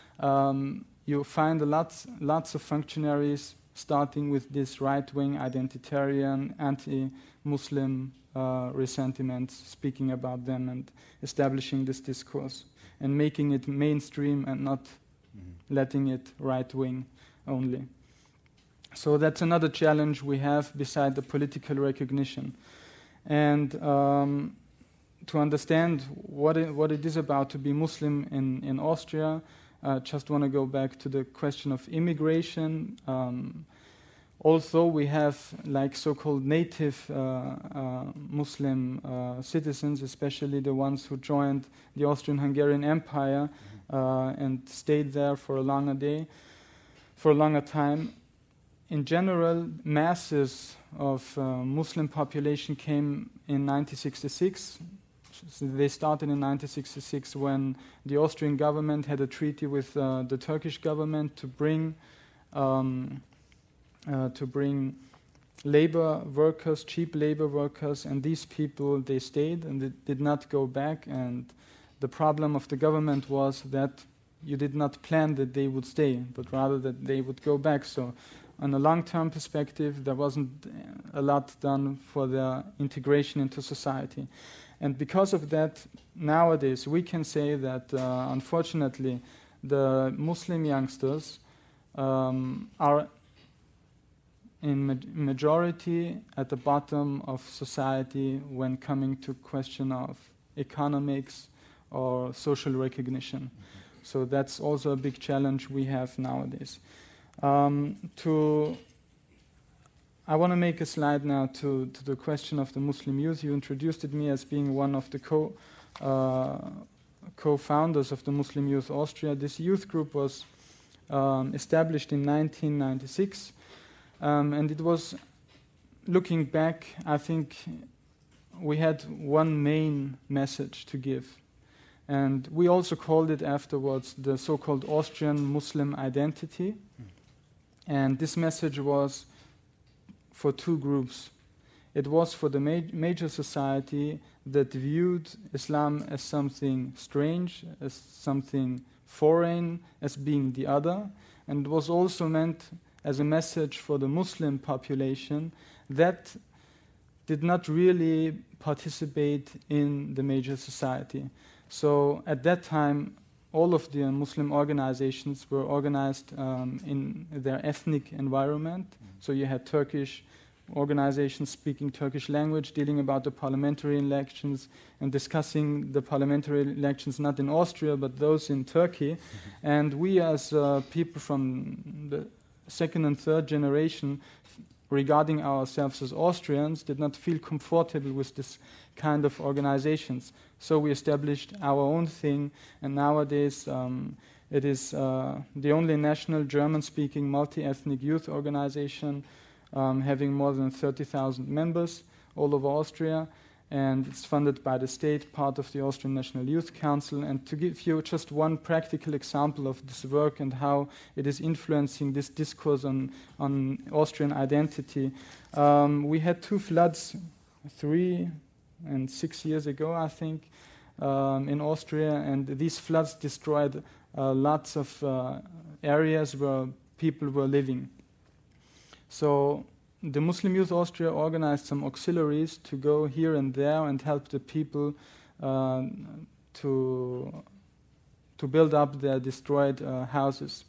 Speaker 6: Um, you find lots, lots of functionaries starting with this right-wing, identitarian, anti-Muslim uh, resentiment, speaking about them and establishing this discourse and making it mainstream and not mm-hmm. letting it right-wing only. So that's another challenge we have beside the political recognition. And um, to understand what it, what it is about to be Muslim in, in Austria, I uh, just want to go back to the question of immigration. Um, although we have like so-called native uh, uh, Muslim uh, citizens, especially the ones who joined the Austrian-Hungarian Empire mm-hmm. uh, and stayed there for a longer day, for a longer time, in general, masses of uh, Muslim population came in nineteen sixty-six. So they started in nineteen sixty-six when the Austrian government had a treaty with uh, the Turkish government to bring um, uh, to bring labor workers, cheap labor workers, and these people, they stayed and they did not go back. And the problem of the government was that you did not plan that they would stay, but rather that they would go back. So on a long-term perspective, there wasn't a lot done for their integration into society. And because of that, nowadays we can say that, uh, unfortunately, the Muslim youngsters um, are in ma- majority at the bottom of society when coming to question of economics or social recognition. Mm-hmm. So that's also a big challenge we have nowadays. Um, to I want to make a slide now to, to the question of the Muslim youth. You introduced me as being one of the co, uh, co-founders of the Muslim Youth Austria. This youth group was um, established in nineteen ninety-six, um, and it was, looking back, I think we had one main message to give. And we also called it afterwards the so-called Austrian Muslim identity. Mm. And this message was for two groups. It was for the ma- major society that viewed Islam as something strange, as something foreign, as being the other. And it was also meant as a message for the Muslim population that did not really participate in the major society. So at that time, all of the Muslim organizations were organized um, in their ethnic environment. Mm-hmm. So you had Turkish organizations speaking Turkish language, dealing about the parliamentary elections and discussing the parliamentary elections not in Austria but those in Turkey. Mm-hmm. And we as uh, people from the second and third generation, regarding ourselves as Austrians, did not feel comfortable with this kind of organizations. So we established our own thing, and nowadays um, it is uh, the only national German-speaking multi-ethnic youth organization um, having more than thirty thousand members all over Austria, and it's funded by the state, part of the Austrian National Youth Council. And to give you just one practical example of this work and how it is influencing this discourse on, on Austrian identity, um, we had two floods, three and six years ago, I think, um, in Austria, and these floods destroyed uh, lots of uh, areas where people were living. So the Muslim Youth Austria organized some auxiliaries to go here and there and help the people uh, to, to build up their destroyed uh, houses.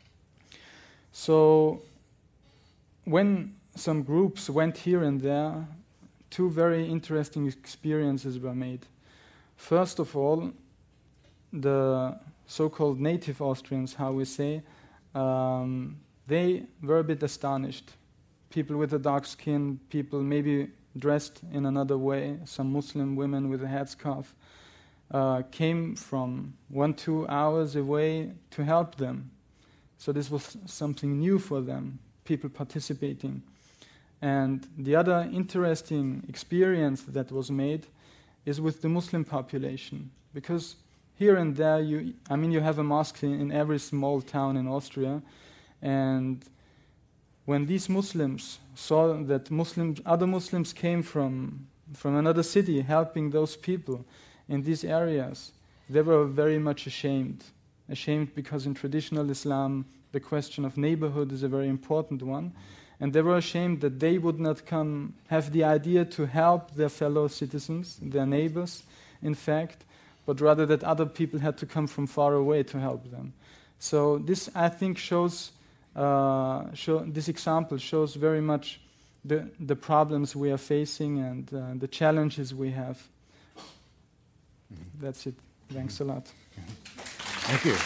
Speaker 6: So when some groups went here and there, two very interesting experiences were made. First of all, the so-called native Austrians, how we say, um, they were a bit astonished. People with a dark skin, people maybe dressed in another way, some Muslim women with a headscarf, uh, came from one, two hours away to help them. So this was something new for them, people participating. And the other interesting experience that was made is with the Muslim population, because here and there, you, I mean, you have a mosque in, in every small town in Austria, and when these Muslims saw that Muslims, other Muslims came from, from another city helping those people in these areas, they were very much ashamed. Ashamed because in traditional Islam, the question of neighborhood is a very important one. And they were ashamed that they would not come, have the idea to help their fellow citizens, their neighbors, in fact, but rather that other people had to come from far away to help them. So this, I think, shows Uh, show, this example shows very much the, the problems we are facing and uh, the challenges we have. Mm-hmm. That's it. Thanks a lot.
Speaker 3: Mm-hmm. Thank you.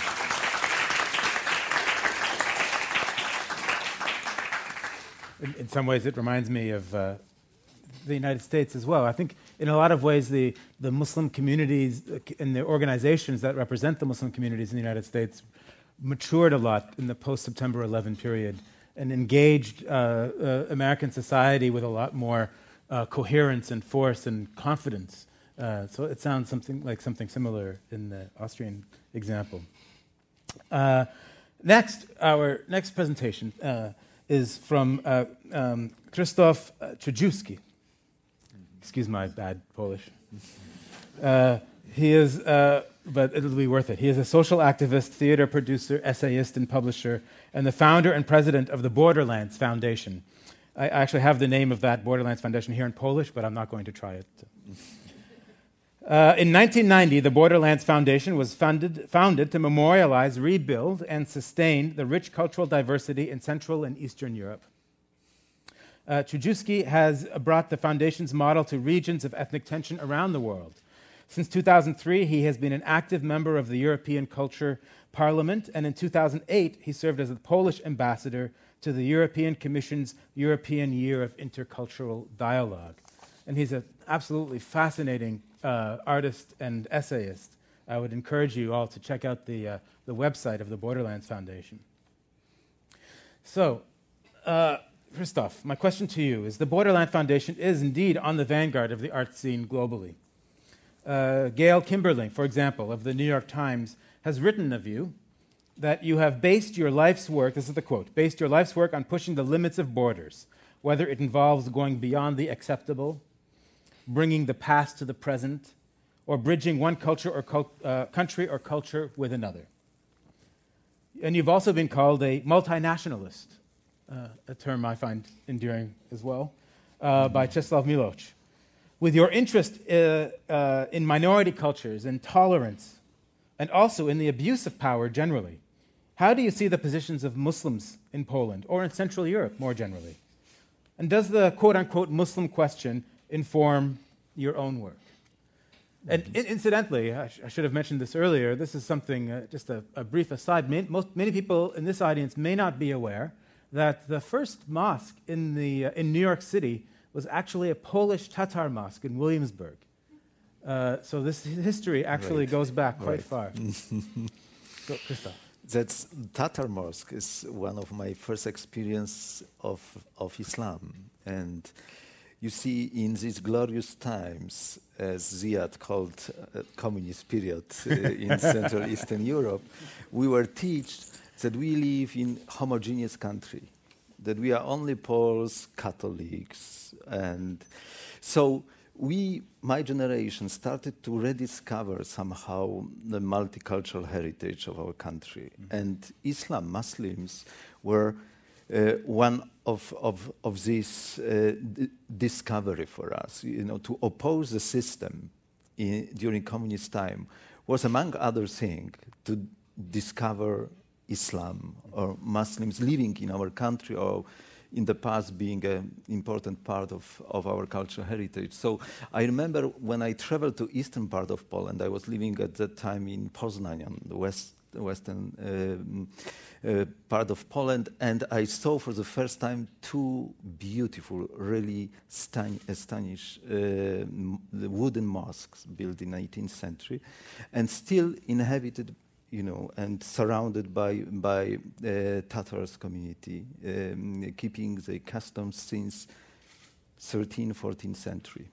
Speaker 3: In, in some ways, it reminds me of uh, the United States as well. I think in a lot of ways, the, the Muslim communities and the organizations that represent the Muslim communities in the United States matured a lot in the post-September eleventh period and engaged uh, uh, American society with a lot more uh, coherence and force and confidence. Uh, so it sounds something like something similar in the Austrian example. Uh, next, our next presentation uh, is from uh, um, Krzysztof uh, Trzaskowski. Excuse my bad Polish. Uh, he is... Uh, but it'll be worth it. He is a social activist, theater producer, essayist, and publisher, and the founder and president of the Borderlands Foundation. I actually have the name of that Borderlands Foundation here in Polish, but I'm not going to try it. Uh, in nineteen ninety, the Borderlands Foundation was funded, founded to memorialize, rebuild, and sustain the rich cultural diversity in Central and Eastern Europe. Uh, Trzaskowski has brought the foundation's model to regions of ethnic tension around the world. Since two thousand three, he has been an active member of the European Culture Parliament, and in two thousand eight, he served as the Polish ambassador to the European Commission's European Year of Intercultural Dialogue. And he's an absolutely fascinating uh, artist and essayist. I would encourage you all to check out the, uh, the website of the Borderlands Foundation. So, uh, Krzysztof, my question to you is, the Borderlands Foundation is indeed on the vanguard of the art scene globally. Uh, Gail Kimberling, for example, of the New York Times, has written of you that you have based your life's work, this is the quote, based your life's work on pushing the limits of borders, whether it involves going beyond the acceptable, bringing the past to the present, or bridging one culture or cult, uh, country or culture with another. And you've also been called a multinationalist, uh, a term I find endearing as well. uh, by Czeslaw Milosz. With your interest uh, uh, in minority cultures and tolerance, and also in the abuse of power generally, how do you see the positions of Muslims in Poland or in Central Europe more generally? And does the quote-unquote Muslim question inform your own work? And in- incidentally, I, sh- I should have mentioned this earlier, this is something, uh, just a, a brief aside, May- most, many people in this audience may not be aware that the first mosque in, the, uh, in New York City was actually a Polish Tatar mosque in Williamsburg. Uh, so this history actually
Speaker 7: Right.
Speaker 3: goes back quite
Speaker 7: Right.
Speaker 3: far. So, Christoph.
Speaker 7: That's Tatar Mosque is one of my first experience of of Islam, and you see in these glorious times, as Ziad called uh, communist period uh, in Central Eastern Europe, we were taught that we live in homogeneous country, that we are only Poles, Catholics, and so we, my generation, started to rediscover somehow the multicultural heritage of our country. Mm-hmm. And Islam, Muslims, were uh, one of, of, of this uh, d- discovery for us. You know, to oppose the system in, during communist time was, among other things, to discover Islam or Muslims living in our country or in the past being an important part of, of our cultural heritage. So I remember when I traveled to eastern part of Poland, I was living at that time in Poznań, on the west, western um, uh, part of Poland, and I saw for the first time two beautiful, really stan- astonishing uh, m- the wooden mosques built in eighteenth century and still inhabited, you know, and surrounded by by uh, Tatars community, um, keeping the customs since thirteenth, fourteenth century.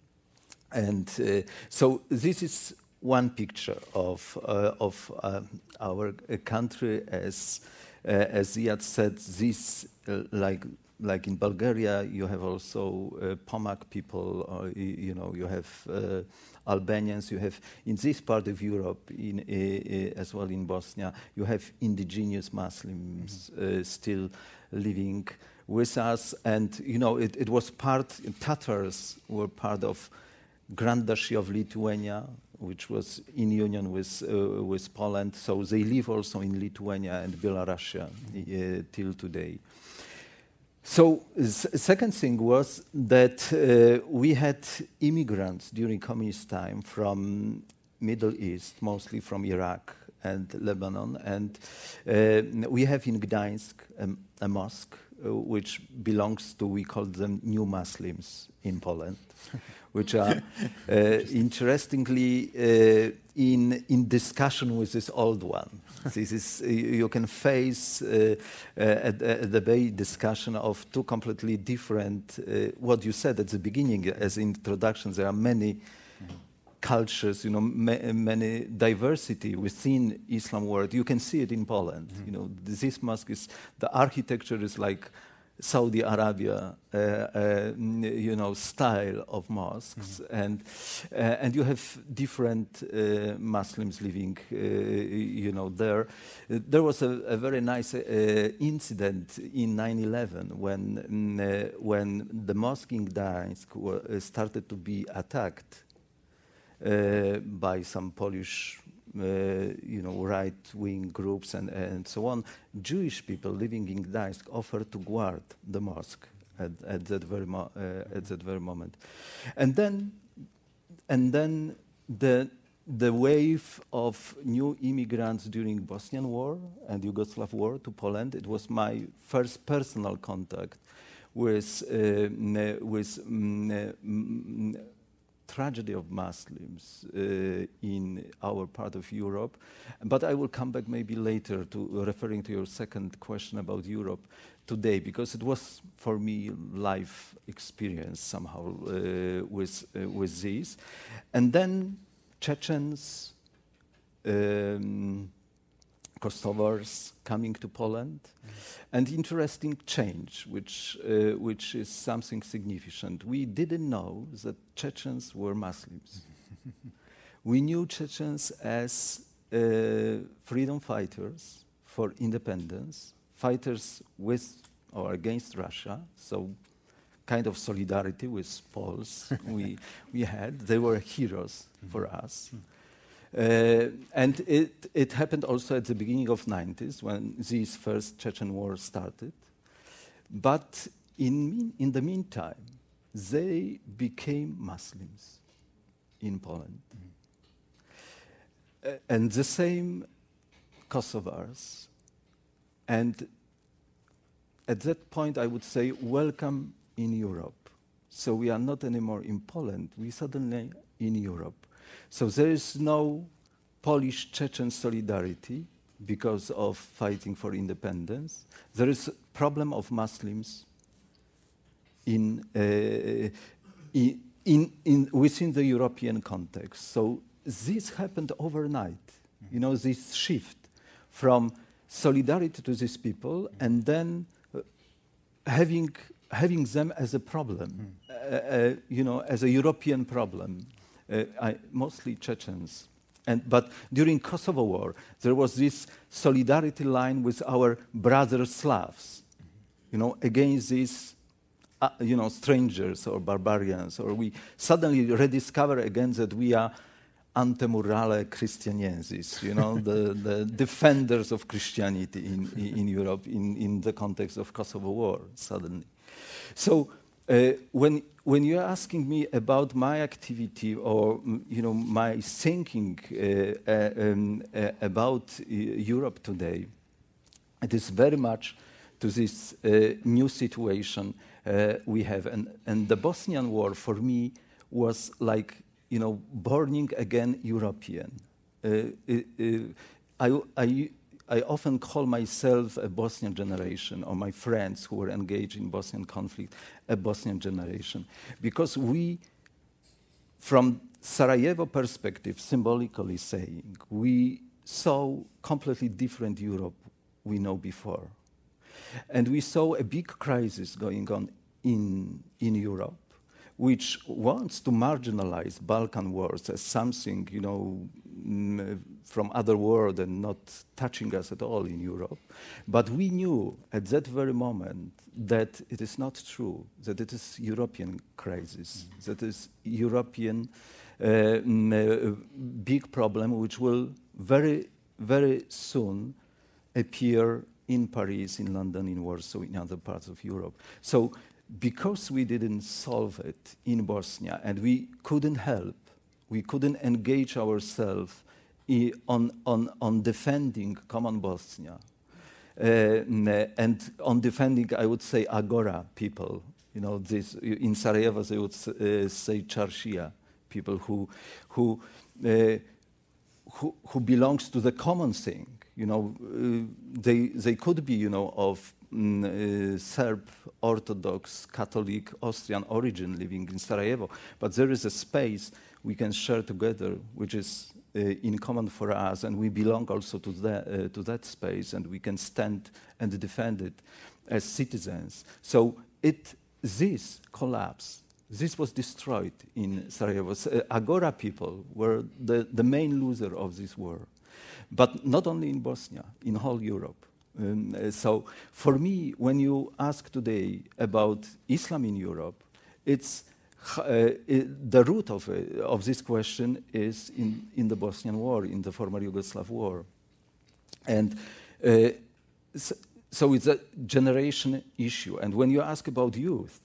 Speaker 7: Mm-hmm. And uh, so this is one picture of uh, of uh, our uh, country, as uh, as Ziad said. This uh, like. Like in Bulgaria, you have also uh, Pomak people, or, you, you know, you have uh, Albanians, you have, in this part of Europe, in, uh, uh, as well in Bosnia, you have indigenous Muslims mm-hmm. uh, still living with us. And, you know, it, it was part, Tatars were part of Grand Duchy of Lithuania, which was in union with, uh, with Poland. So they live also in Lithuania and Belarus uh, till today. So the second thing was that uh, we had immigrants during communist time from Middle East, mostly from Iraq and Lebanon, and uh, we have in Gdańsk um, a mosque uh, which belongs to, we call them new Muslims in Poland, which are uh, interestingly uh, in in discussion with this old one. This is, you can face uh, uh, at, at the bay discussion of two completely different, uh, what you said at the beginning as introduction, there are many mm-hmm. cultures, you know, ma- many diversity within Islam world. You can see it in Poland. Mm-hmm. You know, this mosque is, the architecture is like Saudi Arabia, uh, uh, you know, style of mosques, mm-hmm. and uh, and you have different uh, Muslims living, uh, you know, there. Uh, there was a, a very nice uh, incident in nine eleven when uh, when the mosque in Gdańsk were, uh, started to be attacked uh, by some Polish. Uh, you know, right-wing groups and, and so on, Jewish people living in Gdańsk offered to guard the mosque at, at that very mo- uh, at that very moment, and then and then the the wave of new immigrants during Bosnian War and Yugoslav War to Poland. It was my first personal contact with uh, with. Um, uh, tragedy of Muslims uh, in our part of Europe. But I will come back maybe later to uh, referring to your second question about Europe today, because it was for me life experience somehow uh, with, uh, with this. And then Chechens, um, Kosovars coming to Poland, mm-hmm. and interesting change, which uh, which is something significant. We didn't know that Chechens were Muslims. We knew Chechens as uh, freedom fighters for independence, fighters with or against Russia, so kind of solidarity with Poles we, we had. They were heroes mm-hmm. for us. Mm-hmm. Uh, and it, it happened also at the beginning of the nineties when this first Chechen war started. But in, in the meantime, they became Muslims in Poland. Mm-hmm. Uh, and the same Kosovars. And at that point, I would say, welcome in Europe. So we are not anymore in Poland, we suddenly in Europe. So there is no Polish-Chechen solidarity because of fighting for independence. There is a problem of Muslims in, uh, in, in, in within the European context. So this happened overnight, mm-hmm. you know, this shift from solidarity to these people mm-hmm. and then uh, having, having them as a problem, mm-hmm. uh, uh, you know, as a European problem. Uh, I, mostly Chechens. And, but during Kosovo War, there was this solidarity line with our brother Slavs, mm-hmm. you know, against these, uh, you know, strangers or barbarians. Or we suddenly rediscover again that we are antemurale Christianensis, you know, the, the defenders of Christianity in, in, in Europe in, in the context of Kosovo War, suddenly. So uh, when When you're asking me about my activity or you know my thinking uh, uh, um, uh, about uh, Europe today, it is very much to this uh, new situation uh, we have. And, and the Bosnian War for me was like you know born again European. Uh, uh, uh, I, I I often call myself a Bosnian generation, or my friends who were engaged in Bosnian conflict, a Bosnian generation. Because we, from Sarajevo perspective, symbolically saying, we saw completely different Europe we know before. And we saw a big crisis going on in, in Europe, which wants to marginalize Balkan wars as something, you know, mm, from other world and not touching us at all in Europe. But we knew at that very moment that it is not true, that it is European crisis, mm-hmm. that is European uh, mm, uh, big problem which will very, very soon appear in Paris, in London, in Warsaw, in other parts of Europe. So because we didn't solve it in Bosnia and we couldn't help, we couldn't engage ourselves on, on, on defending common Bosnia uh, and on defending, I would say, Agora people. You know, this, in Sarajevo they would uh, say Charshia, people who, who, uh, who, who belongs to the common thing. You know, uh, they, they could be, you know, of Mm, uh, Serb, Orthodox, Catholic, Austrian origin living in Sarajevo, but there is a space we can share together, which is uh, in common for us, and we belong also to, the, uh, to that space, and we can stand and defend it as citizens. So it, this collapse, this was destroyed in Sarajevo. Uh, Agora people were the, the main loser of this war, but not only in Bosnia, in whole Europe. Um, uh, so for me, when you ask today about Islam in Europe, it's uh, it, the root of, uh, of this question is in, in the Bosnian War, in the former Yugoslav war. And uh, so, so it's a generation issue. And when you ask about youth,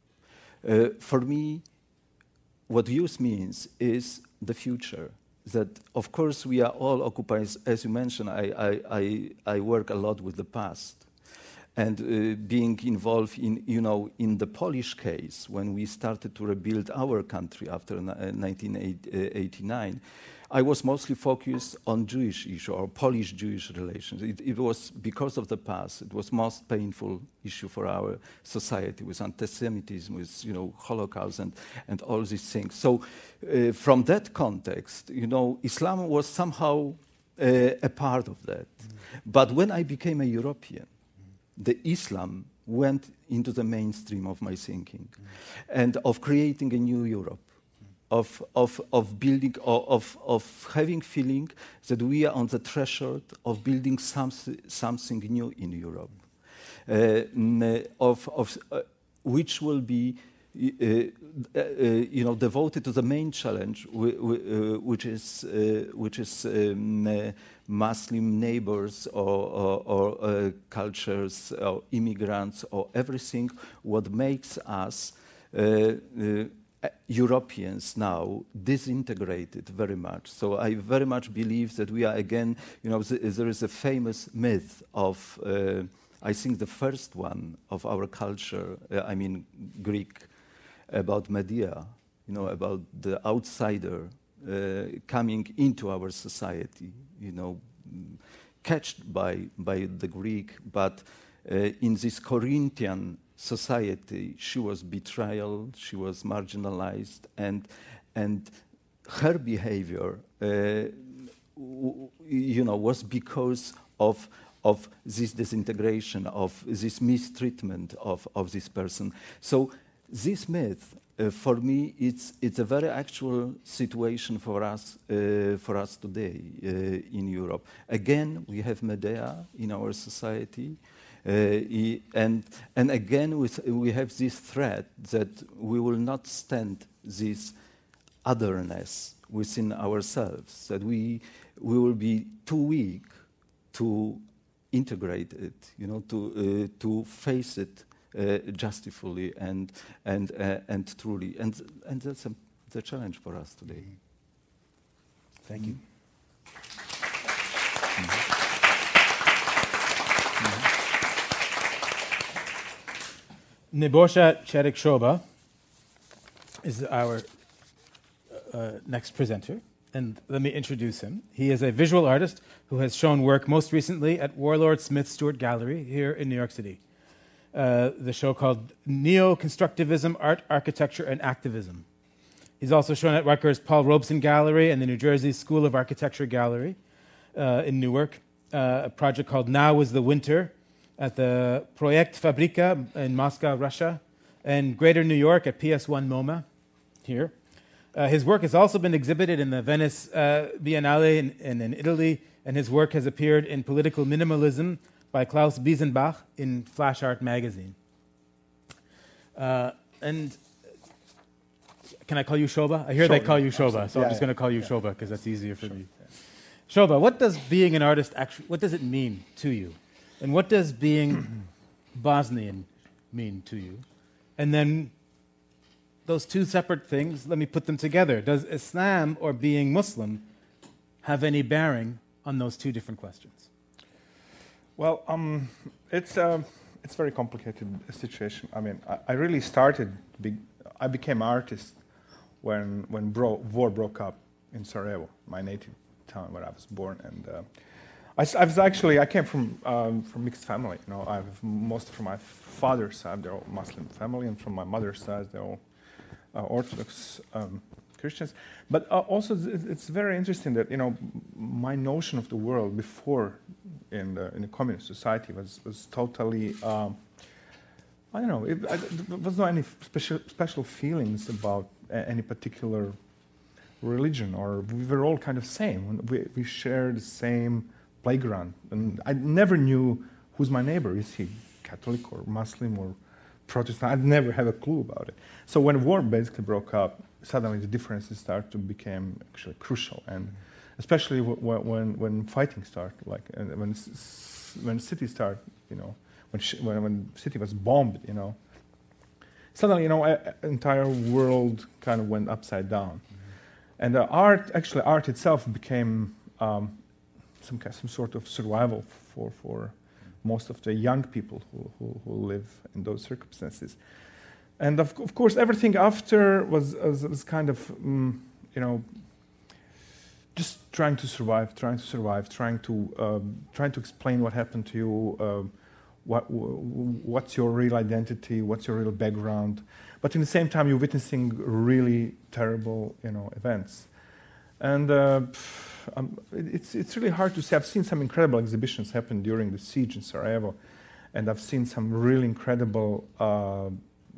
Speaker 7: uh, for me, what youth means is the future. That, of course, we are all occupied, as you mentioned, I, I, I, I work a lot with the past. And uh, being involved in, you know, in the Polish case, when we started to rebuild our country after uh, nineteen eighty-nine, I was mostly focused on Jewish issue or Polish-Jewish relations. It, it was because of the past. It was most painful issue for our society with anti-Semitism, with you know Holocaust and and all these things. So, uh, from that context, you know, Islam was somehow uh, a part of that. Mm. But when I became a European, mm. the Islam went into the mainstream of my thinking, mm. and of creating a new Europe. Of, of, of building, of, of having feeling that we are on the threshold of building something, something new in Europe. Uh, of, of, uh, which will be uh, uh, you know, devoted to the main challenge, w- w- uh, which is uh, which is um, uh, Muslim neighbors or, or, or uh, cultures or immigrants or everything what makes us uh, uh, Europeans now disintegrated very much. So I very much believe that we are again, you know, th- there is a famous myth of, uh, I think the first one of our culture, uh, I mean Greek, about Medea, you know, about the outsider uh, coming into our society, you know, catched by, by the Greek, but uh, in this Corinthian society, she was betrayal, she was marginalized, and and her behavior, uh, w- you know, was because of of this disintegration, of this mistreatment of, of this person. So this myth, uh, for me, it's it's a very actual situation for us uh, for us today uh, in Europe. Again, we have Medea in our society. Uh, e- and and again, with, we have this threat that we will not stand this otherness within ourselves, that we we will be too weak to integrate it, you know, to uh, to face it uh, justifully and and uh, and truly, and and that's a, the challenge for us today.
Speaker 3: Thank you.
Speaker 7: Mm-hmm.
Speaker 3: Nebojsa Cherik-Shoba is our uh, next presenter, and let me introduce him. He is a visual artist who has shown work most recently at Warlord Smith Stewart Gallery here in New York City. Uh, the show called Neo-Constructivism, Art, Architecture, and Activism. He's also shown at Rutgers Paul Robeson Gallery and the New Jersey School of Architecture Gallery uh, in Newark, uh, a project called Now is the Winter, at the Projekt Fabrika in Moscow, Russia, and Greater New York at P S one MoMA here. Uh, his work has also been exhibited in the Venice uh, Biennale in, in, in Italy, and his work has appeared in Political Minimalism by Klaus Biesenbach in Flash Art magazine. Uh, and can I call you Shoba? I hear
Speaker 5: Shoba,
Speaker 3: they call you Shoba,
Speaker 5: absolutely.
Speaker 3: so
Speaker 5: Yeah,
Speaker 3: I'm just
Speaker 5: yeah.
Speaker 3: going to call you
Speaker 5: Yeah.
Speaker 3: Shoba because that's easier for
Speaker 5: Sure.
Speaker 3: me. Shoba, what does being an artist actually, what does it mean to you? And what does being Bosnian mean to you? And then those two separate things, let me put them together. Does Islam or being Muslim have any bearing on those two different questions?
Speaker 5: Well, um, it's a it's a very complicated situation. I mean, I, I really started. Be, I became artist when when bro, war broke up in Sarajevo, my native town where I was born, and uh, I, s- I was actually I came from um, from mixed family. You know, I have most from my father's side they're all Muslim family, and from my mother's side they're all uh, Orthodox um, Christians. But uh, also it's, it's very interesting that you know my notion of the world before in the in the communist society was was totally um, I don't know. It, I, there was not any special special feelings about a, any particular religion, or we were all kind of same. We we shared the same playground, and I never knew who's my neighbor. Is he Catholic or Muslim or Protestant? I'd never have a clue about it. So when war basically broke up, suddenly the differences started to become actually crucial, and especially w- w- when when fighting started, like and when s- s- when city started, you know, when sh- when when city was bombed, you know, suddenly you know a, a entire world kind of went upside down, and uh, art actually art itself became um, some ki- some sort of survival for for most of the young people who who, who live in those circumstances. And of, of course, everything after was, was, was kind of, um, you know, just trying to survive, trying to survive, trying to um, trying to explain what happened to you, um, what w- what's your real identity, what's your real background. But in the same time, you're witnessing really terrible, you know, events. And uh, pff, um, it- it's it's really hard to say. I've seen some incredible exhibitions happen during the siege in Sarajevo, and I've seen some really incredible. Uh,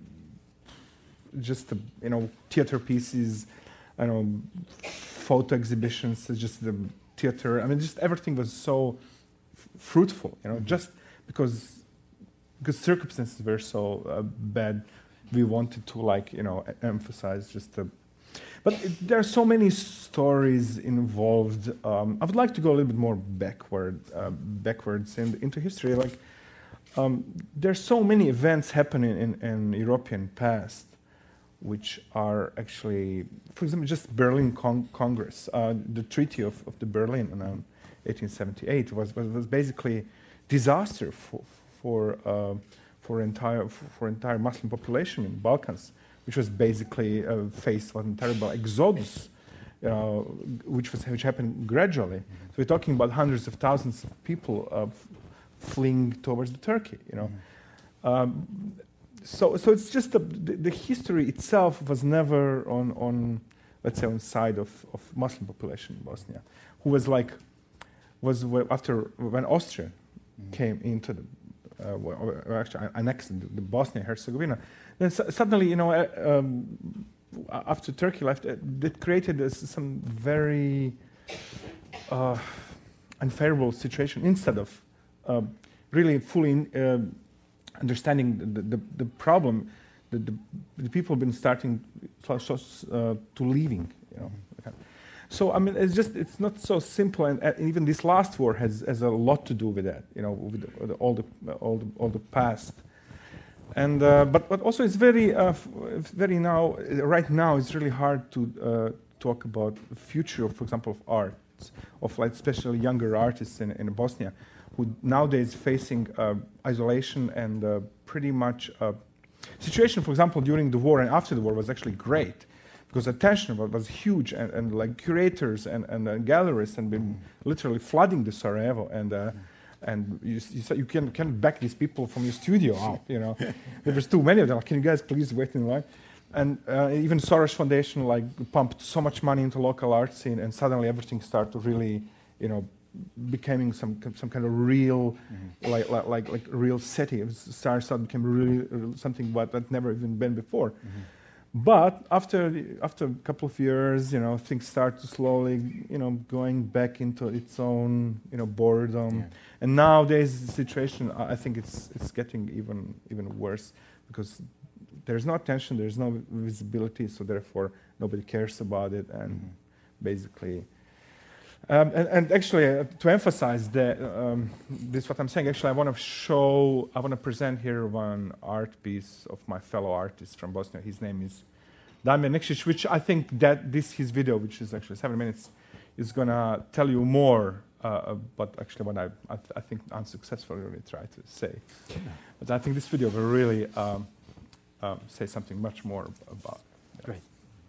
Speaker 5: just the, you know theater pieces, I know photo exhibitions, just the theater. I mean, just everything was so f- fruitful. You know, mm-hmm. just because because circumstances were so uh, bad, we wanted to like you know e- emphasize just the. But it, there are so many stories involved. Um, I would like to go a little bit more backward, uh, backwards in, into history. Like um, there are so many events happening in, in European past, which are actually, for example, just Berlin Con- Congress. Uh, the Treaty of, of the Berlin in um, eighteen seventy-eight was, was was basically disaster for for uh, for entire for entire Muslim population in Balkans, which was basically uh, faced with a terrible exodus, uh, which was which happened gradually. Mm-hmm. So we're talking about hundreds of thousands of people uh, f- fleeing towards the Turkey. You know, mm-hmm. um, so so it's just the, the the history itself was never on on let's say on side of, of Muslim population in Bosnia, who was like was after when Austria mm-hmm. came into the uh, or, or actually annexed the, the Bosnia and Herzegovina. Then su- suddenly, you know, uh, um, after Turkey left, uh, it created uh, some very uh, unfavorable situation. Instead of uh, really fully in, uh, understanding the, the, the problem, the, the, the people have been starting to, uh, to leaving. You know, so I mean, it's just it's not so simple, and uh, even this last war has has a lot to do with that. You know, with, the, with the, all the all the all the past. And uh, but but also it's very uh, f- very now right now it's really hard to uh, talk about the future of, for example, of art, of like especially younger artists in, in Bosnia, who nowadays facing uh, isolation and uh, pretty much uh, situation. For example, during the war and after the war was actually great, because attention was, was huge, and, and like curators and and uh, galleries had been literally flooding the Sarajevo, and. Uh, And you, you, you can can back these people from your studio out, you know. There was too many of them. Like, can you guys please wait in line? And uh, even Soros Foundation like pumped so much money into local art scene, and suddenly everything started to really, you know, becoming some some kind of real, mm-hmm. like, like like like real city. It started became really uh, something what had never even been before. Mm-hmm. But after the, after a couple of years, you know, things start to slowly, you know, going back into its own, you know, boredom. Yeah. And nowadays the situation, I think it's it's getting even even worse, because there's no attention, there's no visibility, so therefore nobody cares about it, and mm-hmm. basically. Um, and, and actually, uh, to emphasize that, um, this is what I'm saying. Actually, I want to show, I want to present here one art piece of my fellow artist from Bosnia. His name is Damir Nikšić, which I think that this his video, which is actually seven minutes, is gonna tell you more. Uh, but actually, what I I, th- I think unsuccessfully really tried to say. Yeah. But I think this video will really um, um, say something much more about. Yeah.
Speaker 3: Great.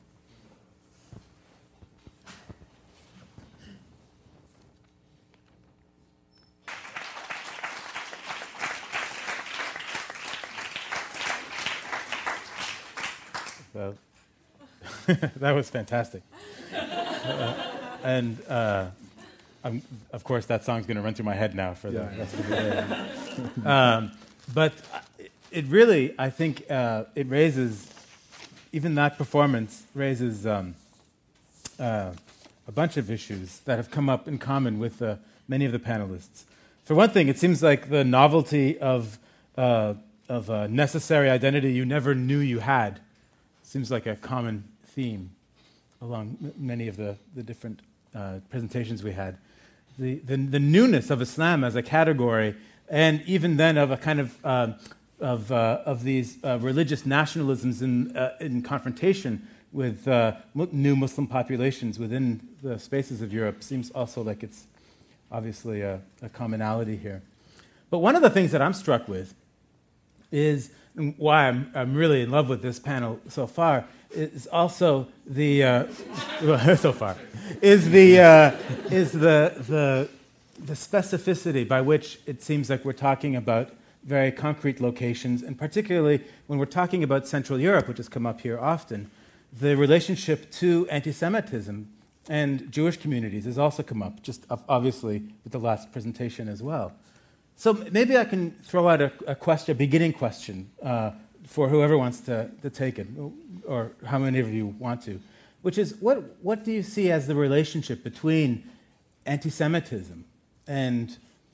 Speaker 3: So that was fantastic. uh, and uh, I'm, of course, that song's going to run through my head now for yeah. the rest of the day. um, but it really, I think, uh, it raises, even that performance raises um, uh, a bunch of issues that have come up in common with uh, many of the panelists. For one thing, it seems like the novelty of uh, of a necessary identity you never knew you had seems like a common theme along m- many of the, the different uh, presentations we had. The, the the newness of Islam as a category, and even then of a kind of uh, of uh, of these uh, religious nationalisms in uh, in confrontation with uh, mu- new Muslim populations within the spaces of Europe seems also like it's obviously a, a commonality here. But one of the things that I'm struck with is, and why I'm, I'm really in love with this panel so far, is also the uh, so far is the uh, is the the the specificity by which it seems like we're talking about very concrete locations, and particularly when we're talking about Central Europe, which has come up here often, the relationship to anti-Semitism and Jewish communities has also come up, just obviously with the last presentation as well. So maybe I can throw out a, a question, a beginning question, uh, for whoever wants to, to take it, or how many of you want to, which is, what, what do you see as the relationship between anti-Semitism and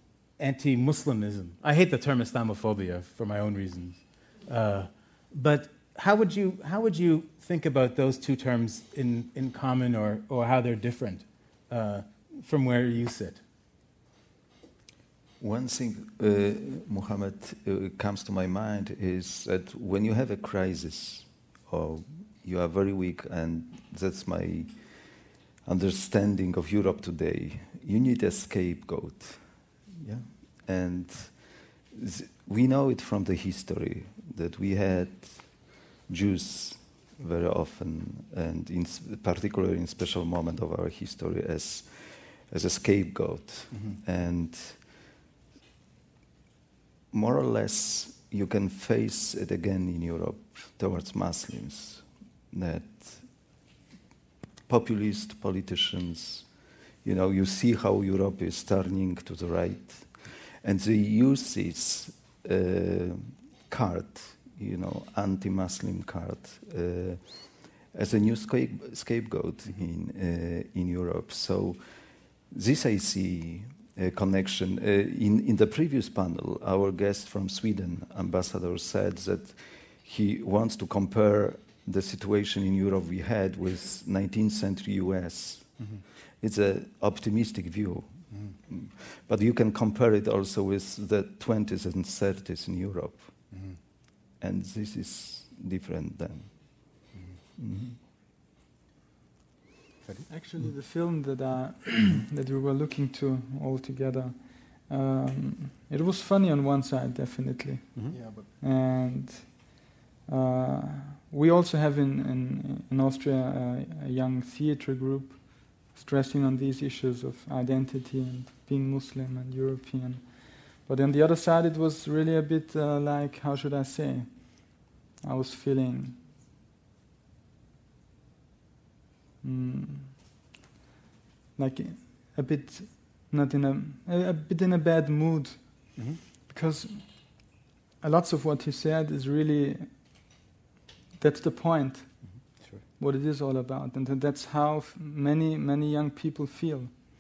Speaker 3: anti-Muslimism. I hate the term Islamophobia for my own reasons. Uh, but how would you how would you think about those two terms in, in common, or, or how they're different uh, from where you sit?
Speaker 7: One thing, uh, Muhammad, uh, comes to my mind is that when you have a crisis, or you are very weak, and that's my understanding of Europe today, you need a scapegoat. Yeah? And th- we know it from the history that we had Jews very often, and in sp- particularly in special moment of our history, as as a scapegoat. Mm-hmm. And more or less, you can face it again in Europe towards Muslims, that populist politicians, you know, you see how Europe is turning to the right, and they use this uh, card, you know, anti-Muslim card, uh, as a new scape- scapegoat in uh, in Europe. So this I see a connection. Uh, in, in the previous panel, our guest from Sweden, ambassador, said that he wants to compare the situation in Europe we had with nineteenth century U S. Mm-hmm. It's an optimistic view. Mm-hmm. But you can compare it also with the twenties and thirties in Europe. Mm-hmm. And this is different then. Mm-hmm. Mm-hmm.
Speaker 6: Actually, the film that uh, that we were looking to all together, um, it was funny on one side, definitely.
Speaker 5: Mm-hmm. Yeah, but
Speaker 6: and uh, we also have in, in, in Austria a, a young theater group stressing on these issues of identity and being Muslim and European. But on the other side, it was really a bit uh, like, how should I say? I was feeling mm, like a, a bit not in a a, a bit in a bad mood, mm-hmm. because a lots of what he said is really, that's the point, mm-hmm. Sure. What it is all about, and that's how f- many many young people feel.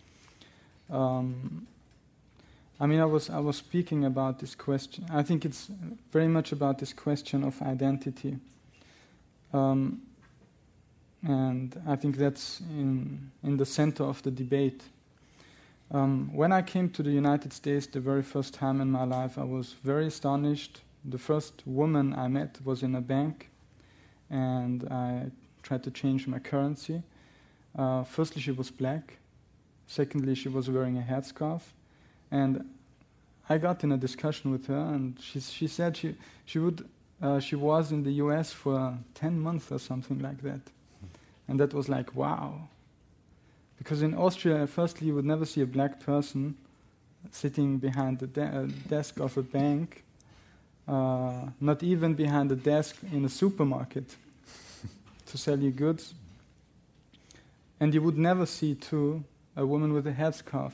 Speaker 6: Um, I mean, I was I was speaking about this question. I think it's very much about this question of identity, um, and I think that's in in the center of the debate. Um, when I came to the United States the very first time in my life, I was very astonished. The first woman I met was in a bank, and I tried to change my currency. Uh, firstly, she was black. Secondly, she was wearing a headscarf. And I got in a discussion with her, and she she said she she would uh, she was in the U S for ten months or something like that, and that was like, wow. Because in Austria, firstly, you would never see a black person sitting behind the de- uh, desk of a bank, uh, not even behind the desk in a supermarket to sell you goods, and you would never see too a woman with a headscarf.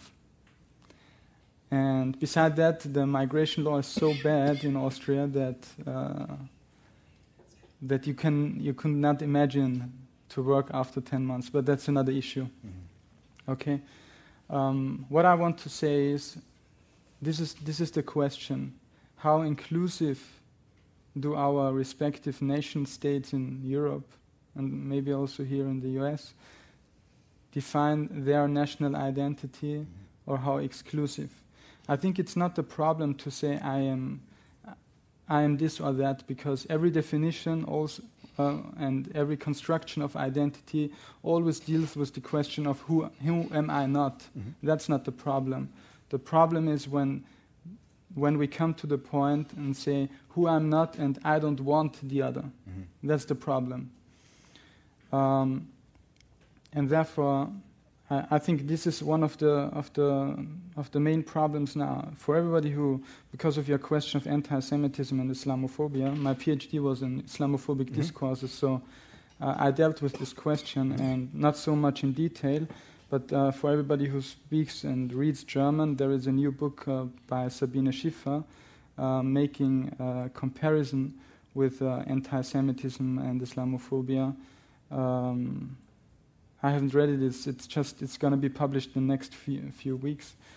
Speaker 6: And beside that, the migration law is so bad in Austria that uh, that you can you could not imagine to work after ten months. But that's another issue. Mm-hmm. Okay. Um, what I want to say is, this is this is the question: how inclusive do our respective nation states in Europe, and maybe also here in the U S, define their national identity, mm-hmm. or how exclusive? I think it's not a problem to say I am, I am this or that, because every definition also uh, and every construction of identity always deals with the question of who who am I not. Mm-hmm. That's not the problem. The problem is when when we come to the point and say who I'm not and I don't want the other. Mm-hmm. That's the problem. Um, and therefore, I think this is one of the of the of the main problems now for everybody who, because of your question of anti-Semitism and Islamophobia. My PhD was in Islamophobic mm-hmm. discourses, so uh, I dealt with this question, and not so much in detail. But uh, for everybody who speaks and reads German, there is a new book uh, by Sabine Schiffer uh, making a comparison with uh, anti-Semitism and Islamophobia. Um, I haven't read it. It's, it's just it's going to be published in the next few, few weeks.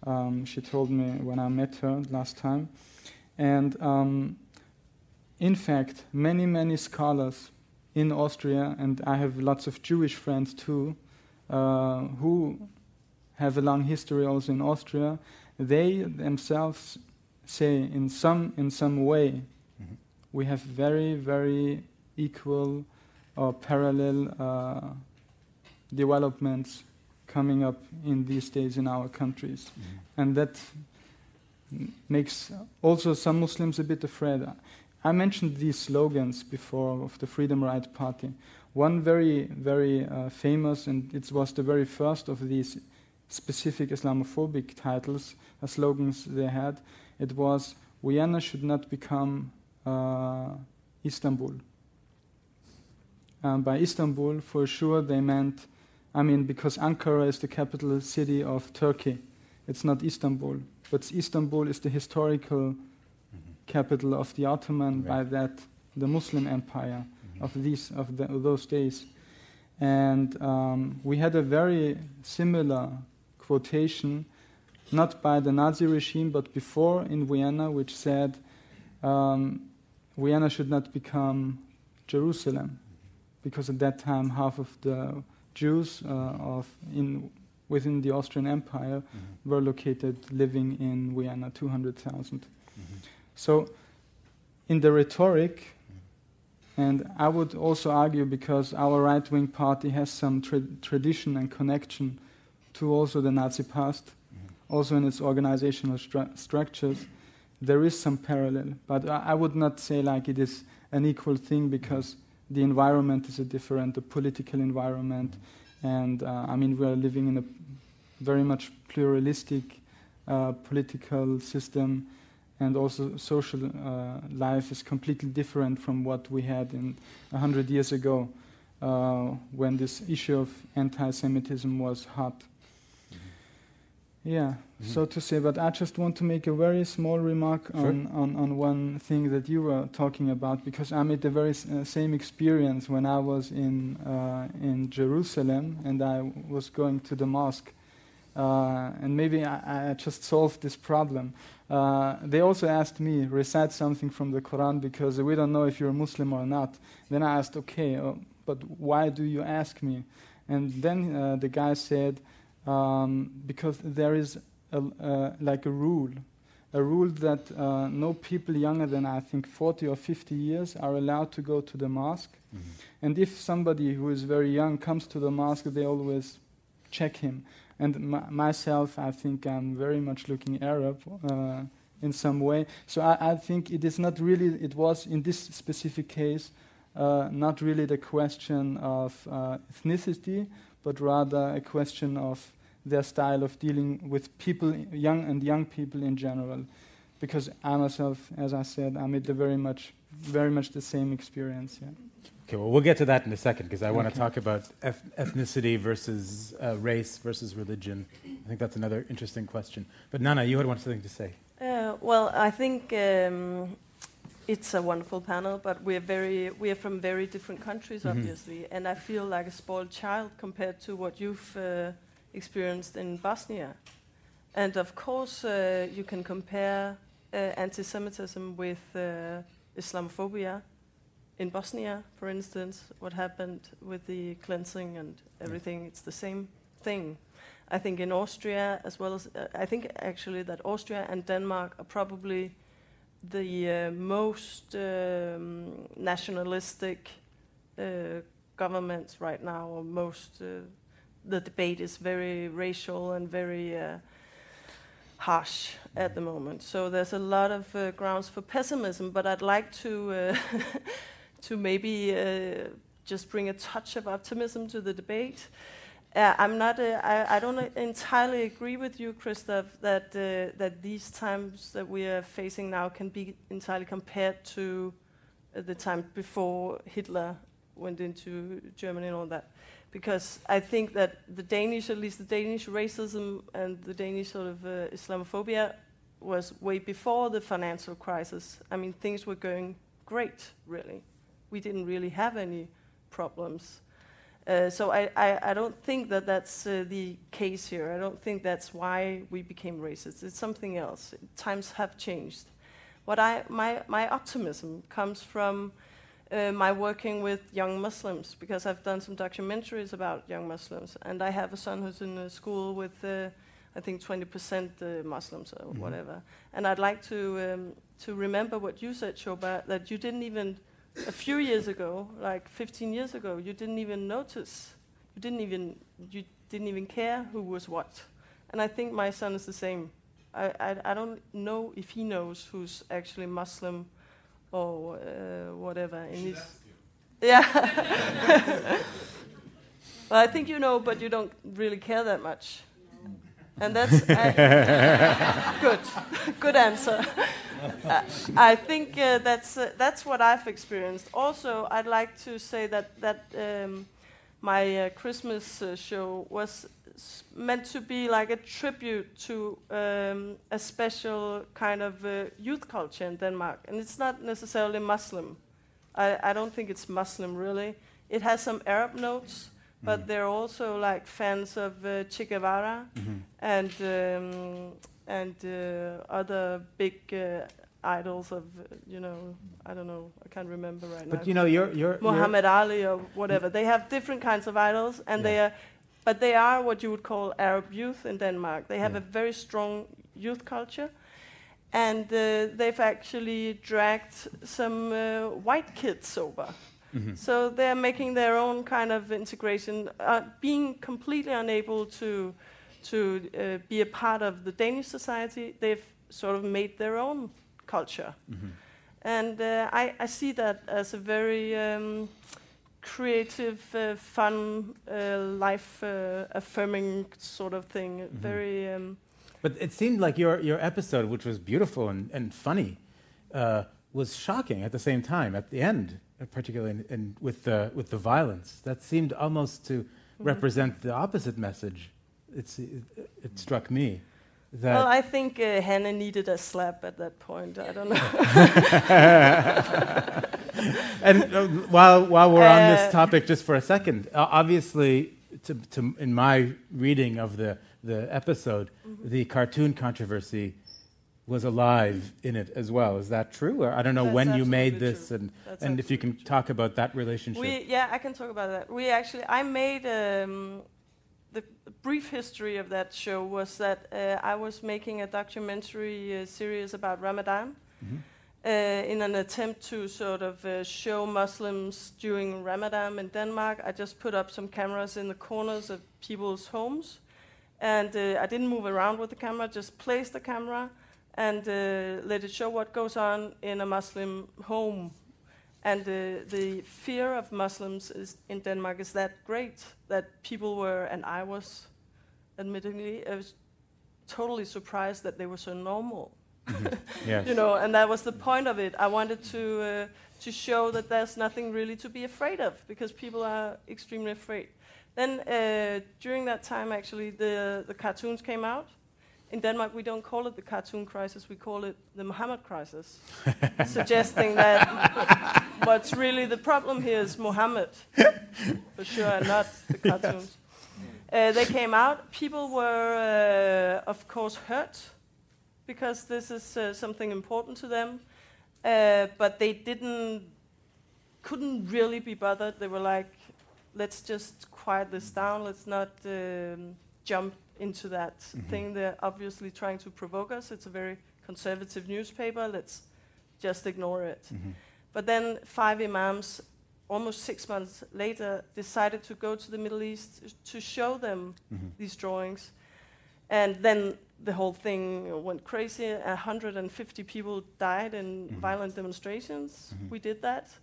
Speaker 6: Um, she told me when I met her last time. And um, in fact, many, many scholars in Austria, and I have lots of Jewish friends too, uh, who have a long history also in Austria, they themselves say in some, in some way, mm-hmm. we have very, very equal or parallel uh, developments coming up in these days in our countries. Mm-hmm. And that m- makes also some Muslims a bit afraid. I mentioned these slogans before of the Freedom Right Party. One very, very uh, famous, and it was the very first of these specific Islamophobic titles, uh, slogans they had, it was, Vienna should not become uh, Istanbul. Um, by Istanbul, for sure, they meant, I mean, because Ankara is the capital city of Turkey. It's not Istanbul, but Istanbul is the historical mm-hmm. capital of the Ottoman, right. by that, the Muslim empire mm-hmm. of these of, the, of those days. And um, we had a very similar quotation, not by the Nazi regime, but before in Vienna, which said, um, Vienna should not become Jerusalem, because at that time half of the Jews uh, of in within the Austrian Empire mm-hmm. were located living in Vienna, two hundred thousand. Mm-hmm. So in the rhetoric, mm-hmm. and I would also argue because our right-wing party has some tra- tradition and connection to also the Nazi past, mm-hmm. also in its organizational stru- structures, there is some parallel. But I, I would not say like it is an equal thing because the environment is a different, the political environment, and uh, I mean we are living in a very much pluralistic uh, political system, and also social uh, life is completely different from what we had in a hundred years ago, uh, when this issue of anti-Semitism was hot. Yeah, mm-hmm. so to say, but I just want to make a very small remark sure. on, on, on one thing that you were talking about, because I made the very s- uh, same experience when I was in uh, in Jerusalem and I w- was going to the mosque. Uh, and maybe I, I just solved this problem. Uh, they also asked me, recite something from the Quran, because we don't know if you're a Muslim or not. Then I asked, okay, uh, but why do you ask me? And then uh, the guy said, Um, because there is a, uh, like a rule, a rule that uh, no people younger than I think forty or fifty years are allowed to go to the mosque. Mm-hmm. And if somebody who is very young comes to the mosque, they always check him. And m- myself, I think I'm very much looking Arab uh, in some way. So I, I think it is not really, it was in this specific case, uh, not really the question of uh, ethnicity, but rather a question of their style of dealing with people, young and young people in general. Because I myself, as I said, I made the very much, very much the same experience. Yeah.
Speaker 3: Okay, well, we'll get to that in a second, because I
Speaker 6: okay.
Speaker 3: want to talk about eth- ethnicity versus uh, race versus religion. I think that's another interesting question. But Nana, you had one something to say.
Speaker 4: Uh, well, I think um, it's a wonderful panel, but we're very we are from very different countries, mm-hmm. obviously, and I feel like a spoiled child compared to what you've uh, experienced in Bosnia. And of course, uh, you can compare uh, anti-Semitism with uh, Islamophobia. In Bosnia, for instance, what happened with the cleansing and everything, it's the same thing. I think in Austria, as well as, uh, I think actually that Austria and Denmark are probably the uh, most um, nationalistic uh, governments right now, or most, uh, the debate is very racial and very uh, harsh at the moment. So there's a lot of uh, grounds for pessimism, but I'd like to uh, to maybe uh, just bring a touch of optimism to the debate. Uh, I'm not. Uh, I, I don't entirely agree with you, Christoph, that uh, that these times that we are facing now can be entirely compared to uh, the time before Hitler went into Germany and all that. Because I think that the Danish, at least the Danish racism and the Danish sort of uh, Islamophobia was way before the financial crisis. I mean, things were going great, really. We didn't really have any problems. Uh, so I, I, I don't think that that's uh, the case here. I don't think that's why we became racist. It's something else. Times have changed. What I my my optimism comes from uh, my working with young Muslims, because I've done some documentaries about young Muslims, and I have a son who's in a school with uh, I think twenty percent uh, Muslims or mm-hmm. whatever. And I'd like to um, to remember what you said, Shoba, that you didn't even a few years ago, like fifteen years ago, you didn't even notice. You didn't even you didn't even care who was what. And I think my son is the same. I I, I don't know if he knows who's actually Muslim or uh, whatever. In his yeah. Well, I think you know, but you don't really care that much. And that's uh, good. Good answer. uh, I think uh, that's uh, that's what I've experienced. Also, I'd like to say that that um, my uh, Christmas uh, show was s- meant to be like a tribute to um, a special kind of uh, youth culture in Denmark, and it's not necessarily Muslim. I, I don't think it's Muslim really. It has some Arab notes. But mm. they're also like fans of uh, Che Guevara mm-hmm. and um, and uh, other big uh, idols of uh, you know I don't know I can't remember right
Speaker 3: but
Speaker 4: now.
Speaker 3: But you know you're you're
Speaker 4: Muhammad
Speaker 3: you're
Speaker 4: Ali or whatever. They have different kinds of idols, and yeah. they are, but they are what you would call Arab youth in Denmark. They have yeah. a very strong youth culture, and uh, they've actually dragged some uh, white kids over. Mm-hmm. So they're making their own kind of integration, uh, being completely unable to to uh, be a part of the Danish society. They've sort of made their own culture, mm-hmm. and uh, I, I see that as a very um, creative, uh, fun, uh, life-affirming uh, sort of thing. Mm-hmm. Very. Um,
Speaker 3: but it seemed like your your episode, which was beautiful and and funny, uh, was shocking at the same time. At the end. Particularly in, in with the with the violence, that seemed almost to mm-hmm. represent the opposite message. It's it, it struck me that.
Speaker 4: Well, I think uh, Hannah needed a slap at that point. I don't know.
Speaker 3: And uh, while while we're uh, on this topic, just for a second, uh, obviously, to, to in my reading of the the episode, mm-hmm. the cartoon controversy was alive in it as well. Is that true? Or I don't know
Speaker 4: That's
Speaker 3: when you made
Speaker 4: true.
Speaker 3: this, and
Speaker 4: That's
Speaker 3: and if you can
Speaker 4: true.
Speaker 3: talk about that relationship.
Speaker 4: We, yeah, I can talk about that. We actually, I made um, the brief history of that show was that uh, I was making a documentary uh, series about Ramadan mm-hmm. uh, in an attempt to sort of uh, show Muslims during Ramadan in Denmark. I just put up some cameras in the corners of people's homes, and uh, I didn't move around with the camera, just placed the camera and uh, let it show what goes on in a Muslim home. And uh, the fear of Muslims is, in Denmark is that great that people were, and I was, admittedly, I was totally surprised that they were so normal. Mm-hmm. Yes. You know, and that was the point of it. I wanted to uh, to show that there's nothing really to be afraid of, because people are extremely afraid. Then uh, during that time, actually, the the cartoons came out. In Denmark, we don't call it the cartoon crisis, we call it the Muhammad crisis, suggesting that what's really the problem here is Muhammad, for sure, and not the cartoons. Yes. Uh, they came out. People were, uh, of course, hurt, because this is uh, something important to them, uh, but they didn't, couldn't really be bothered. They were like, let's just quiet this down, let's not um, jump into that mm-hmm. thing. They're obviously trying to provoke us. It's a very conservative newspaper. Let's just ignore it. Mm-hmm. But then five imams, almost six months later, decided to go to the Middle East to show them mm-hmm. these drawings. And then the whole thing went crazy. one hundred fifty people died in mm-hmm. violent demonstrations. Mm-hmm. We did that.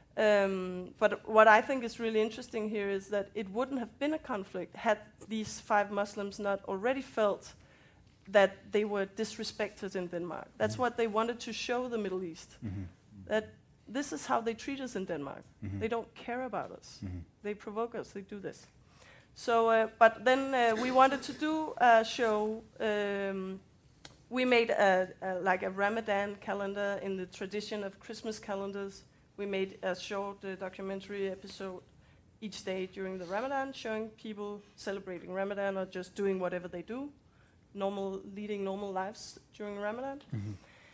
Speaker 4: Um, but what I think is really interesting here is that it wouldn't have been a conflict had these five Muslims not already felt that they were disrespected in Denmark. That's mm-hmm. what they wanted to show the Middle East. Mm-hmm. That this is how they treat us in Denmark. Mm-hmm. They don't care about us. Mm-hmm. They provoke us. They do this. So, uh, but then uh, we wanted to do a show. Um, we made a, a, like a Ramadan calendar in the tradition of Christmas calendars. We made a short uh, documentary episode each day during the Ramadan, showing people celebrating Ramadan or just doing whatever they do, normal, leading normal lives during Ramadan.
Speaker 3: Mm-hmm.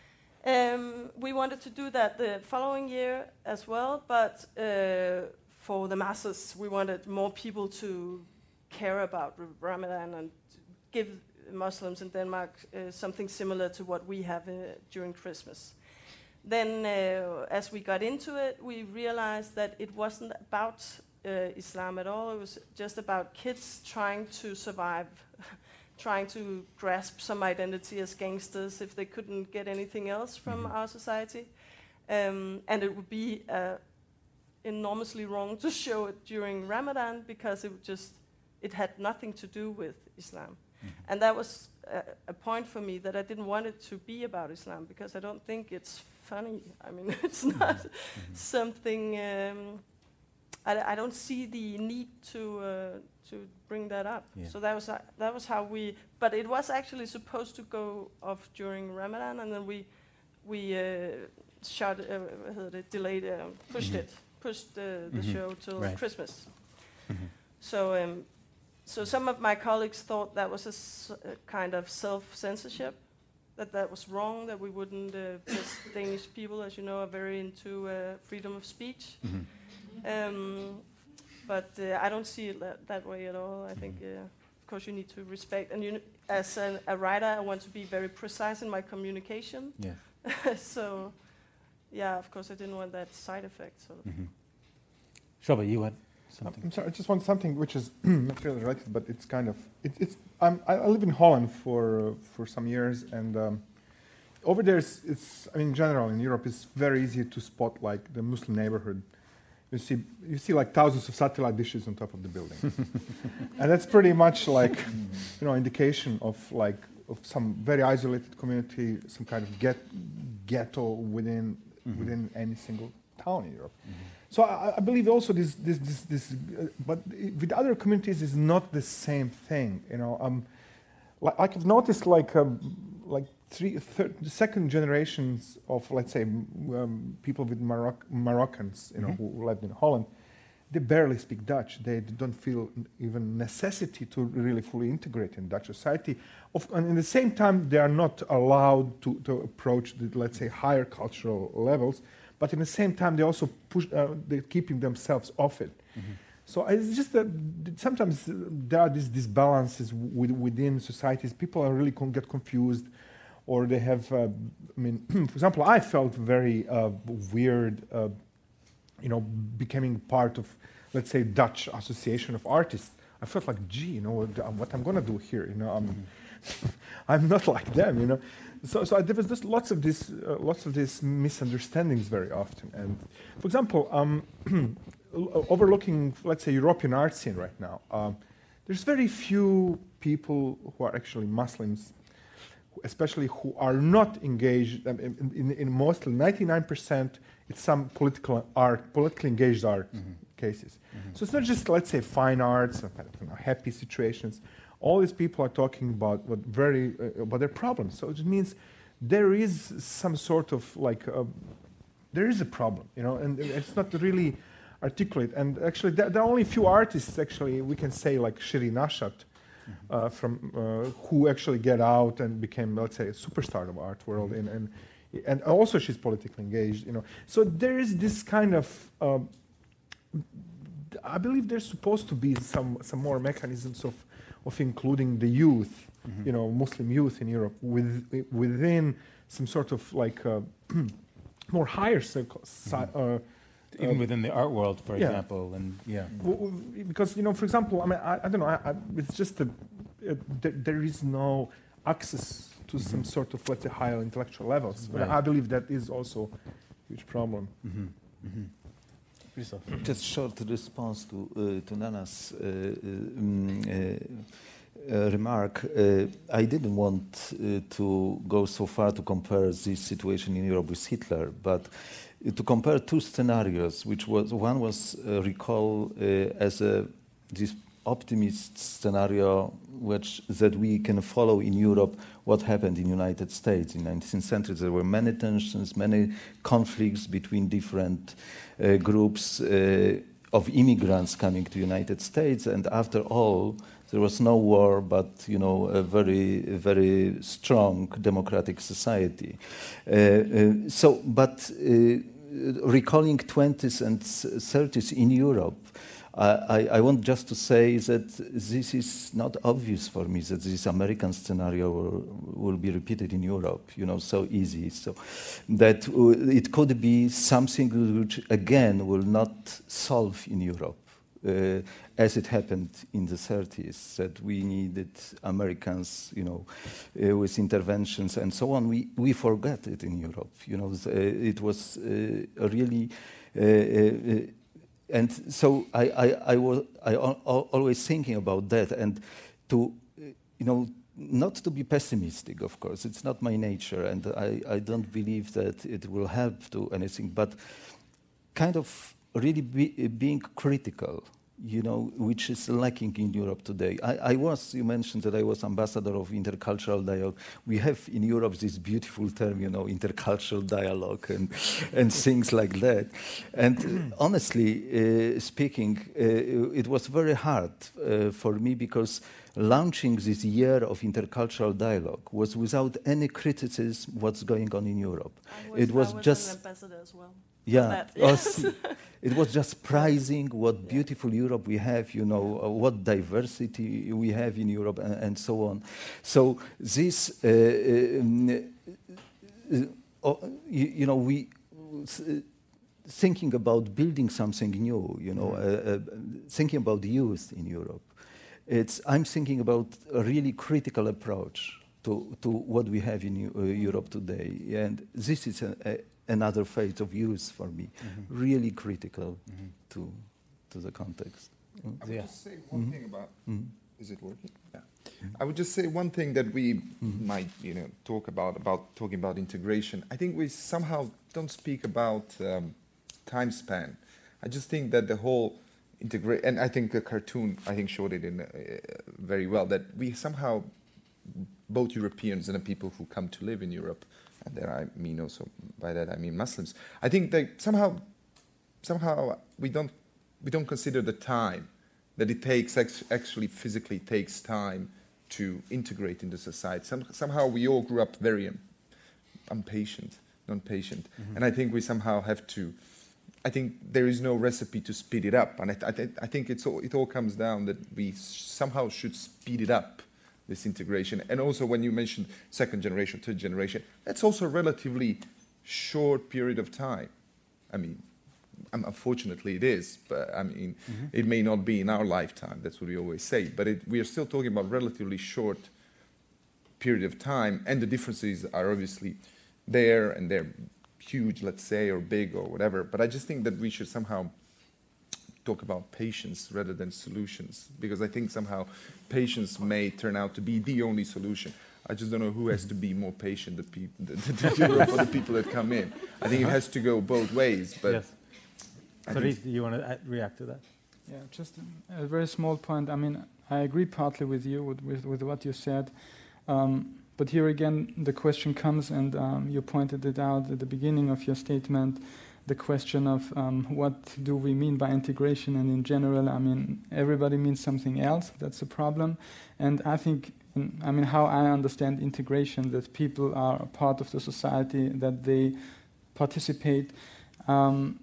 Speaker 4: Um, we wanted to do that the following year as well, but uh, for the masses, we wanted more people to care about Ramadan and give Muslims in Denmark uh, something similar to what we have uh, during Christmas. Then, uh, as we got into it, we realized that it wasn't about uh, Islam at all. It was just about kids trying to survive, trying to grasp some identity as gangsters if they couldn't get anything else from mm-hmm. our society. Um, and it would be uh, enormously wrong to show it during Ramadan because it would just it had nothing to do with Islam. Mm-hmm. And that was a, a point for me that I didn't want it to be about Islam because I don't think it's funny. I mean, it's not mm-hmm. something. Um, I, I don't see the need to uh, to bring that up. Yeah. So that was uh, that was how we. But it was actually supposed to go off during Ramadan, and then we we uh, shot uh, delayed uh, pushed mm-hmm. it pushed uh, the mm-hmm. show till right. Christmas. Mm-hmm. So. Um, So some of my colleagues thought that was a, s- a kind of self-censorship, that that was wrong, that we wouldn't, uh, because Danish people, as you know, are very into uh, freedom of speech. Mm-hmm. Um, but uh, I don't see it that, that way at all. I mm-hmm. think, uh, of course, you need to respect. And you, kn- as a, a writer, I want to be very precise in my communication. Yeah. So, yeah, of course, I didn't want that side effect. Sort of.
Speaker 3: Mm-hmm. Shoba, you had something?
Speaker 5: I'm sorry, I just want something which is not really related, but it's kind of it, it's. Um, I, I live in Holland for uh, for some years, and um, over there it's, it's. I mean, in general, in Europe, it's very easy to spot like the Muslim neighborhood. You see, you see like thousands of satellite dishes on top of the building, and that's pretty much like, you know, indication of like of some very isolated community, some kind of get, ghetto within mm-hmm. within any single town in Europe. Mm-hmm. So I, I believe also this, this, this, this uh, but with other communities is not the same thing, you know. Um, like, like I've noticed, like um, like three, third, second generations of let's say um, people with Maroc- Moroccans, you know, mm-hmm. who lived in Holland, they barely speak Dutch. They don't feel even necessity to really fully integrate in Dutch society. Of, and in the same time, they are not allowed to, to approach the let's say higher cultural levels. But in the same time, they also push. Uh, they're keeping themselves off it. Mm-hmm. So it's just that sometimes there are these disbalances with, within societies. People are really con- get confused, or they have. Uh, I mean, for example, I felt very uh, weird, uh, you know, becoming part of, let's say, Dutch Association of Artists. I felt like, gee, you know, what I'm going to do here, you know, I'm, mm-hmm. I'm not like them, you know. So, so there was just lots of this, uh, lots of these misunderstandings very often. And, for example, um, overlooking, let's say, European art scene right now, um, there's very few people who are actually Muslims, especially who are not engaged. Um, in, in, in mostly ninety-nine percent, it's some political art, politically engaged art mm-hmm. cases. Mm-hmm. So it's not just, let's say, fine arts, or, you know, happy situations. All these people are talking about what very uh, about their problems. So it means there is some sort of like uh, there is a problem, you know, and it's not really articulate. And actually, there, there are only a few artists. Actually, we can say like Shirin Nashat, mm-hmm. uh, from uh, who actually get out and became, let's say, a superstar of art world, mm-hmm. and and and also she's politically engaged, you know. So there is this kind of. Um, I believe there's supposed to be some some more mechanisms of. of including the youth, mm-hmm. you know, Muslim youth in Europe with, within some sort of like uh, more higher circle, mm-hmm. uh,
Speaker 3: even
Speaker 5: uh,
Speaker 3: within the art world, for
Speaker 5: yeah.
Speaker 3: example, and yeah,
Speaker 5: w- w- because you know, for example, I mean, I, I don't know, I, I, it's just a, uh, th- there is no access to mm-hmm. some sort of let's say higher intellectual levels. Right. I believe that is also a huge problem.
Speaker 3: Mm-hmm. Mm-hmm.
Speaker 7: Just short response to uh, to Nana's uh, um, uh, uh, remark. Uh, I didn't want uh, to go so far to compare this situation in Europe with Hitler, but uh, to compare two scenarios, which was one was uh, recall uh, as a this optimist scenario, which that we can follow in Europe what happened in the United States in the nineteenth century. There were many tensions, many conflicts between different uh, groups, uh, of immigrants coming to the United States, and after all, there was no war, but you know, a very, very strong democratic society. Uh, uh, so, but uh, recalling twenties and thirties in Europe, I, I want just to say that this is not obvious for me that this American scenario will, will be repeated in Europe, you know, so easy. So that it could be something which, again, will not solve in Europe, uh, as it happened in the thirties, that we needed Americans, you know, uh, with interventions and so on. We, we forgot it in Europe, you know, the, it was uh, a really... Uh, uh, And so I, I, I was I al always thinking about that, and to, you know, not to be pessimistic, of course, it's not my nature, and I, I don't believe that it will help to anything, but kind of really be, being critical, you know, which is lacking in Europe today. I, I was, you mentioned that I was ambassador of intercultural dialogue. We have in Europe this beautiful term, you know, intercultural dialogue and, and things like that. And uh, honestly uh, speaking, uh, it was very hard uh, for me because launching this year of intercultural dialogue was without any criticism what's going on in Europe.
Speaker 4: I was,
Speaker 7: it was,
Speaker 4: I was
Speaker 7: just
Speaker 4: an ambassador as well.
Speaker 7: Yeah,
Speaker 4: Yes.
Speaker 7: it was just prizing what beautiful Europe we have, you know, uh, what diversity we have in Europe, and, and so on. So this, uh, um, uh, uh, you, you know, we uh, thinking about building something new, you know, uh, uh, thinking about youth in Europe. It's I'm thinking about a really critical approach to to what we have in uh, Europe today, and this is a, a another phase of use for me, mm-hmm. really critical mm-hmm. to to the context.
Speaker 5: Mm. I would
Speaker 3: yeah.
Speaker 5: just say one
Speaker 7: mm-hmm.
Speaker 5: thing about.
Speaker 7: Mm-hmm.
Speaker 5: Is it working? Yeah. Mm-hmm. I would just say one thing that we mm-hmm. might, you know, talk about about talking about integration. I think we somehow don't speak about um, time span. I just think that the whole integrate, and I think the cartoon I think showed it in uh, very well, that we somehow, both Europeans and the people who come to live in Europe, and there I mean also by that I mean Muslims. I think that somehow, somehow we don't we don't consider the time that it takes actually physically takes time to integrate into society. Some, somehow we all grew up very um, impatient, non-patient, mm-hmm. and I think we somehow have to. I think there is no recipe to speed it up, and I, th- I, th- I think it's all, it all comes down that we somehow should speed it up. This integration. And also when you mentioned second generation, third generation, that's also a relatively short period of time. I mean, unfortunately it is, but I mean, mm-hmm. it may not be in our lifetime, that's what we always say, but it, we are still talking about relatively short period of time, and the differences are obviously there, and they're huge, let's say, or big, or whatever, but I just think that we should somehow talk about patience rather than solutions, because I think somehow patience may turn out to be the only solution. I just don't know who has to be more patient, the people, the, the, the Europe or the people that come in. I think it has to go both ways. But
Speaker 3: yes. Sorry, do you want to react to that?
Speaker 6: Yeah, just a, a very small point. I mean, I agree partly with you with with, with what you said, um, but here again the question comes, and um, you pointed it out at the beginning of your statement. The question of um, what do we mean by integration, and in general, I mean, everybody means something else. That's a problem. And I think, in, I mean, how I understand integration, that people are a part of the society, that they participate. Um,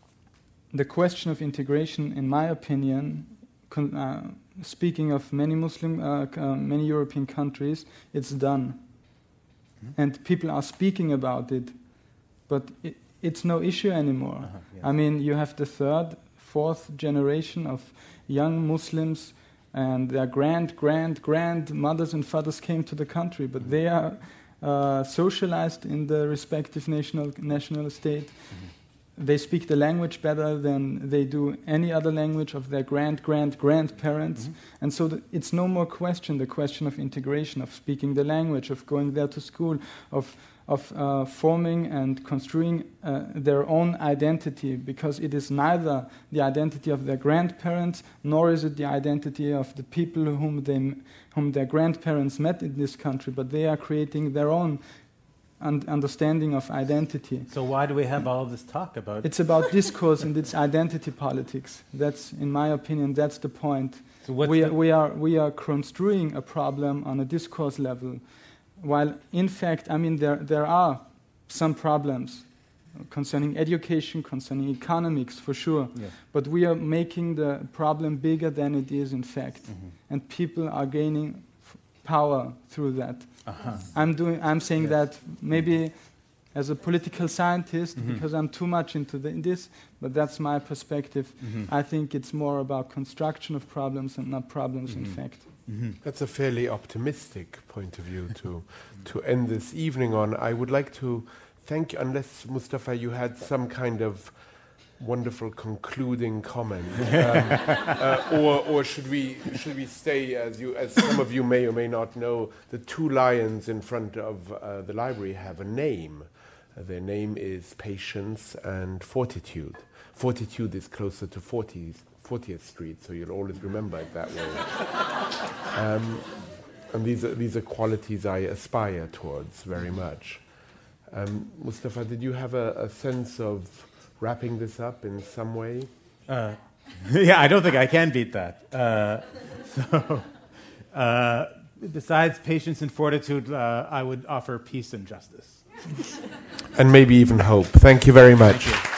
Speaker 6: the question of integration, in my opinion, con- uh, speaking of many Muslim, uh, uh, many European countries, it's done. Mm-hmm. And people are speaking about it, but it, it's no issue anymore. Uh-huh, yeah. I mean, you have the third, fourth generation of young Muslims, and their grand, grand, grandmothers and fathers came to the country, but mm-hmm. they are uh, socialized in the respective national national state. Mm-hmm. They speak the language better than they do any other language of their grand, grand, grandparents. Mm-hmm. And so th- it's no more question, the question of integration, of speaking the language, of going there to school, of of uh, forming and construing uh, their own identity, because it is neither the identity of their grandparents, nor is it the identity of the people whom they, whom their grandparents met in this country, but they are creating their own un- understanding of identity.
Speaker 3: So why do we have all of this talk about?
Speaker 6: It's about discourse and it's identity politics. That's, in my opinion, that's the point.
Speaker 3: So what's
Speaker 6: we,
Speaker 3: the-
Speaker 6: are, we are we are construing a problem on a discourse level, while in fact, I mean, there there are some problems concerning education, concerning economics, for sure.
Speaker 3: Yes.
Speaker 6: But we are making the problem bigger than it is in fact,
Speaker 3: Mhm.
Speaker 6: and people are gaining f- power through that.
Speaker 3: Uh-huh.
Speaker 6: I'm doing. I'm saying
Speaker 3: Yes.
Speaker 6: that maybe as a political scientist,
Speaker 3: Mhm.
Speaker 6: because I'm too much into the, in this, but that's my perspective.
Speaker 3: Mhm.
Speaker 6: I think it's more about construction of problems and not problems in
Speaker 3: Mhm.
Speaker 6: fact.
Speaker 3: Mhm.
Speaker 1: That's a fairly optimistic point of view to to end this evening on. I would like to thank you, unless, Mustafa, you had some kind of wonderful concluding comment. um, uh, or or should we should we stay, as you as some of you may or may not know, the two lions in front of uh, the library have a name. Uh, their name is Patience and Fortitude. Fortitude is closer to fortieth, fortieth Street, so you'll always remember it that way. Um, and these are, these are qualities I aspire towards very much. Um, Mustafa, did you have a, a sense of wrapping this up in some way?
Speaker 3: Uh, yeah, I don't think I can beat that. Uh, so, uh, besides patience and fortitude, uh, I would offer peace and justice.
Speaker 1: And maybe even hope. Thank you very much.
Speaker 3: Thank you.